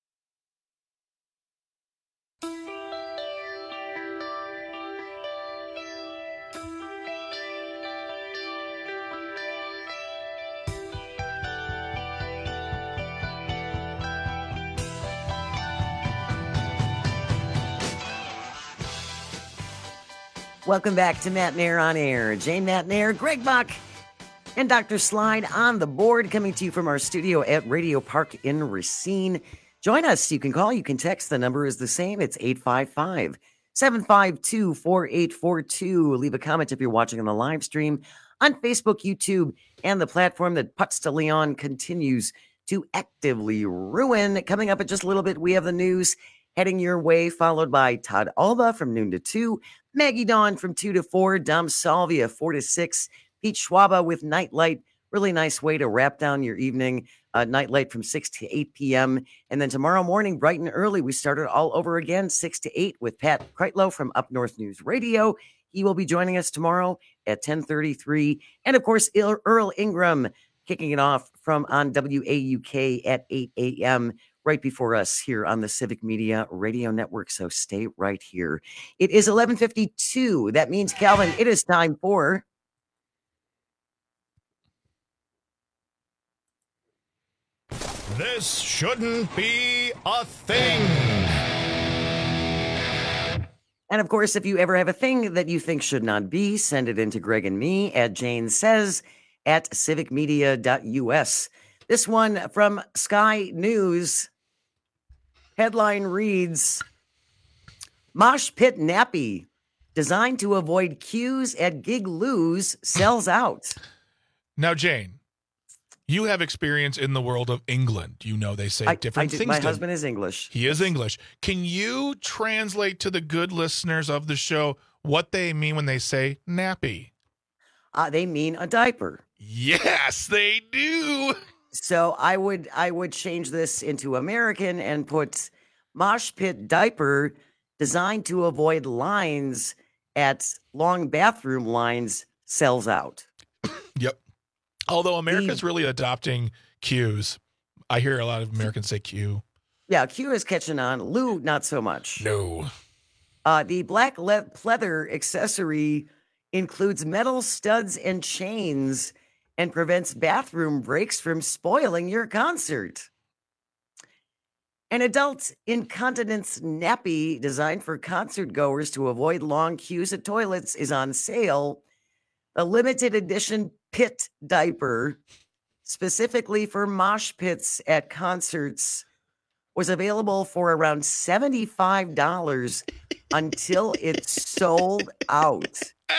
Welcome back to Matt Nair on Air. Jane Matt Nair, Greg Bach, and Doctor Slide on the board, coming to you from our studio at Radio Park in Racine. Join us. You can call, you can text. The number is the same. It's eight five five, seven five two, four eight four two. Leave a comment if you're watching on the live stream on Facebook, YouTube, and the platform that Putz de Leon continues to actively ruin. Coming up in just a little bit, we have the news heading your way, followed by Todd Alba from noon to two, Maggie Dawn from two to four, Dom Salvia four to six, Pete Schwaba with Nightlight. Really nice way to wrap down your evening. Uh, Nightlight from six to eight p.m. And then tomorrow morning, bright and early, we started all over again, six to eight, with Pat Kreitlow from Up North News Radio. He will be joining us tomorrow at ten thirty-three. And of course, Earl Ingram kicking it off from on W A U K at eight a.m. right before us here on the Civic Media Radio Network. So stay right here. It is eleven fifty-two. That means, Calvin, it is time for... This shouldn't be a thing. And of course, if you ever have a thing that you think should not be, send it in to Greg and me at Jane Says at civic media dot u s. This one from Sky News. Headline reads, Mosh Pit Nappy, designed to avoid queues at Gig Lou's, sells out. Now, Jane, you have experience in the world of England. You know they say I, different I do, things. My to, husband is English. He is English. Can you translate to the good listeners of the show what they mean when they say nappy? Uh, they mean a diaper. Yes, they do. So I would I would change this into American and put mosh pit diaper designed to avoid lines at long bathroom lines, sells out. Yep. Although America's really adopting cues. I hear a lot of Americans say Q. Yeah, Q is catching on. Lou, not so much. No. Uh, the black le- pleather accessory includes metal studs and chains and prevents bathroom breaks from spoiling your concert. An adult incontinence nappy designed for concert goers to avoid long queues at toilets is on sale. A limited edition pit diaper specifically for mosh pits at concerts was available for around seventy-five dollars until it sold out.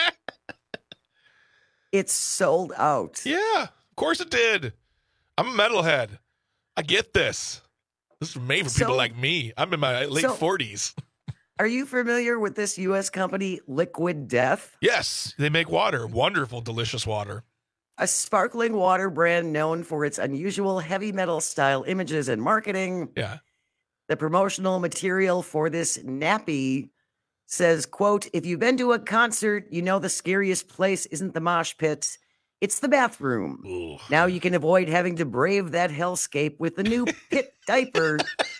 It's sold out. Yeah, of course it did. I'm a metalhead. I get this. This is made for So- people like me. I'm in my late so- forties. Are you familiar with this U S company, Liquid Death? Yes, they make water. Wonderful, delicious water. A sparkling water brand known for its unusual heavy metal style images and marketing. Yeah. The promotional material for this nappy says, quote, if you've been to a concert, you know the scariest place isn't the mosh pit, it's the bathroom. Ooh. Now you can avoid having to brave that hellscape with the new pit diaper.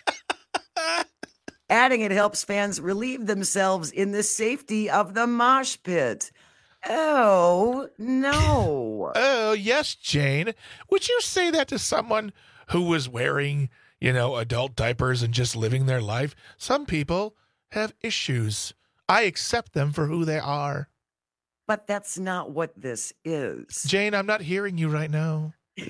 Adding it helps fans relieve themselves in the safety of the mosh pit. Oh, no. Oh, yes, Jane. Would you say that to someone who was wearing, you know, adult diapers and just living their life? Some people have issues. I accept them for who they are. But that's not what this is. Jane, I'm not hearing you right now.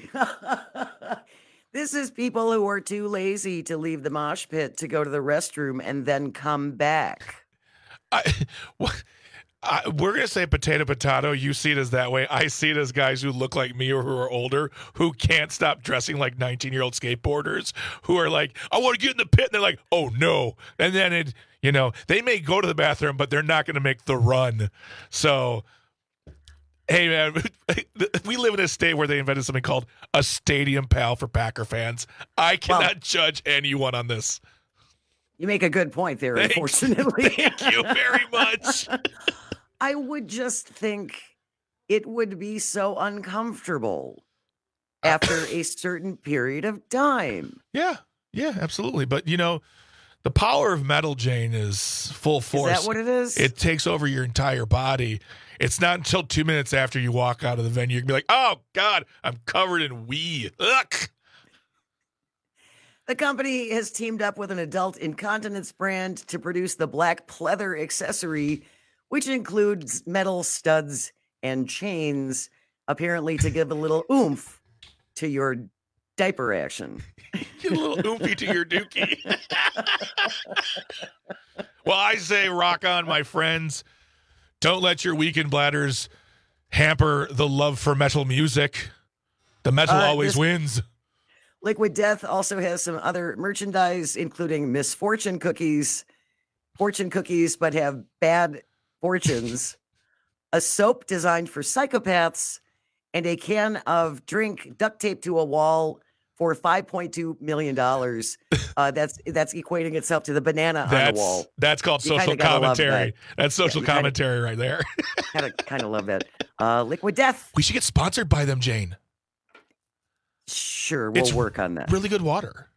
This is people who are too lazy to leave the mosh pit to go to the restroom and then come back. I, what, I, we're going to say potato, potato. You see it as that way. I see it as guys who look like me or who are older who can't stop dressing like nineteen-year-old skateboarders who are like, I want to get in the pit. And they're like, oh, no. And then, it, you know, they may go to the bathroom, but they're not going to make the run. So... Hey, man, we live in a state where they invented something called a stadium pal for Packer fans. I cannot well, judge anyone on this. You make a good point there, Thank, unfortunately. Thank you very much. I would just think it would be so uncomfortable after a certain period of time. Yeah, yeah, absolutely. But, you know, the power of metal, Jane, is full force. Is that what it is? It takes over your entire body. It's not until two minutes after you walk out of the venue, you can be like, oh, God, I'm covered in wee. Ugh. The company has teamed up with an adult incontinence brand to produce the black pleather accessory, which includes metal studs and chains, apparently to give a little oomph to your diaper action. Get a little oomphy to your dookie. Well, I say rock on, my friends. Don't let your weakened bladders hamper the love for metal music. The metal Uh, always this- wins. Liquid Death also has some other merchandise, including Misfortune cookies, fortune cookies, but have bad fortunes, a soap designed for psychopaths, and a can of drink duct taped to a wall for five point two million dollars. Uh, that's that's equating itself to the banana That's, on the wall. that's called You social kinda gotta love commentary. that. That's social Yeah, you kinda- commentary right there. Kind of kind of love that. Uh, Liquid Death. We should get sponsored by them, Jane. Sure, we'll It's work on that. Really good water.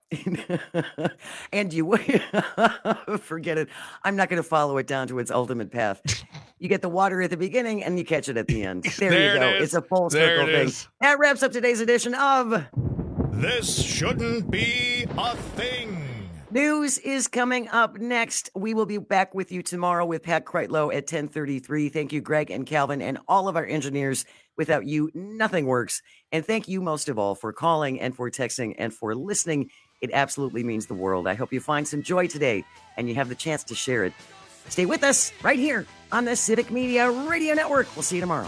And you forget it. I'm not going to follow it down to its ultimate path. You get the water at the beginning and you catch it at the end. There, There you go. it is. It's a full There circle it thing. is. That wraps up today's edition of This Shouldn't Be a Thing. News is coming up next. We will be back with you tomorrow with Pat Kreitlow at ten thirty-three. Thank you, Greg and Calvin, and all of our engineers. Without you, nothing works. And thank you most of all for calling and for texting and for listening. It absolutely means the world. I hope you find some joy today and you have the chance to share it. Stay with us right here on the Civic Media Radio Network. We'll see you tomorrow.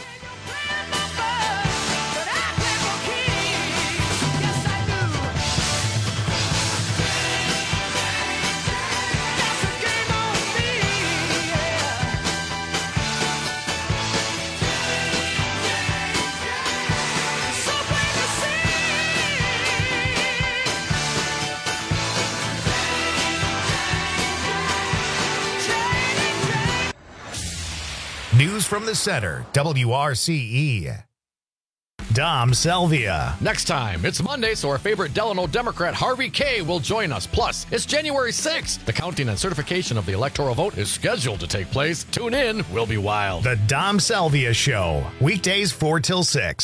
News from the center, W R C E. Dom Salvia. Next time, it's Monday, so our favorite Delano Democrat Harvey Kaye will join us. Plus, it's January sixth. The counting and certification of the electoral vote is scheduled to take place. Tune in, we'll be wild. The Dom Salvia Show, weekdays four till six.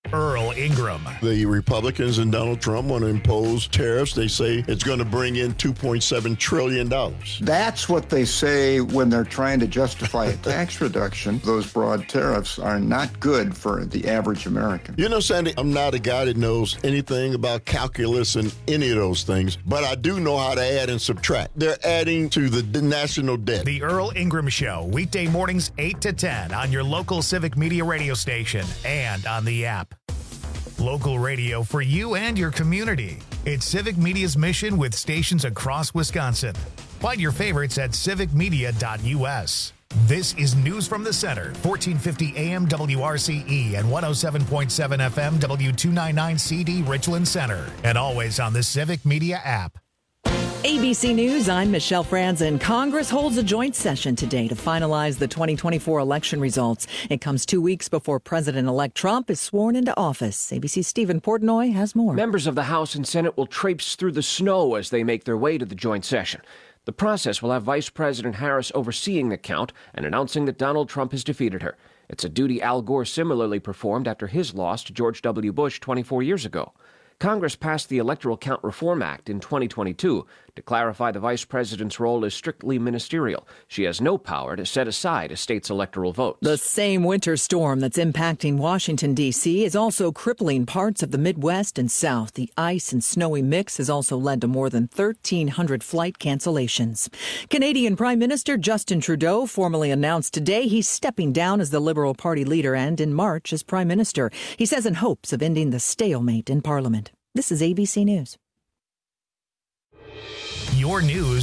Earl Ingram. The Republicans and Donald Trump want to impose tariffs. They say it's going to bring in two point seven trillion dollars. That's what they say when they're trying to justify a tax reduction. Those broad tariffs are not good for the average American. You know, Sandy, I'm not a guy that knows anything about calculus and any of those things, but I do know how to add and subtract. They're adding to the national debt. The Earl Ingram Show, weekday mornings eight to ten on your local Civic Media radio station and on the app. Local radio for you and your community. It's Civic Media's mission with stations across Wisconsin. Find your favorites at civic media dot u s. This is News from the Center, fourteen fifty A M W R C E and one oh seven point seven F M W two ninety-nine C D Richland Center, and always on the Civic Media app. A B C News, I'm Michelle Franzen. Congress holds a joint session today to finalize the twenty twenty-four election results. It comes two weeks before President-elect Trump is sworn into office. A B C's Stephen Portnoy has more. Members of the House and Senate will traipse through the snow as they make their way to the joint session. The process will have Vice President Harris overseeing the count and announcing that Donald Trump has defeated her. It's a duty Al Gore similarly performed after his loss to George W. Bush twenty-four years ago. Congress passed the Electoral Count Reform Act in twenty twenty-two to clarify the vice president's role as strictly ministerial. She has no power to set aside a state's electoral votes. The same winter storm that's impacting Washington, D C is also crippling parts of the Midwest and South. The ice and snowy mix has also led to more than thirteen hundred flight cancellations. Canadian Prime Minister Justin Trudeau formally announced today he's stepping down as the Liberal Party leader and in March as Prime Minister. He says in hopes of ending the stalemate in Parliament. This is A B C News. Your news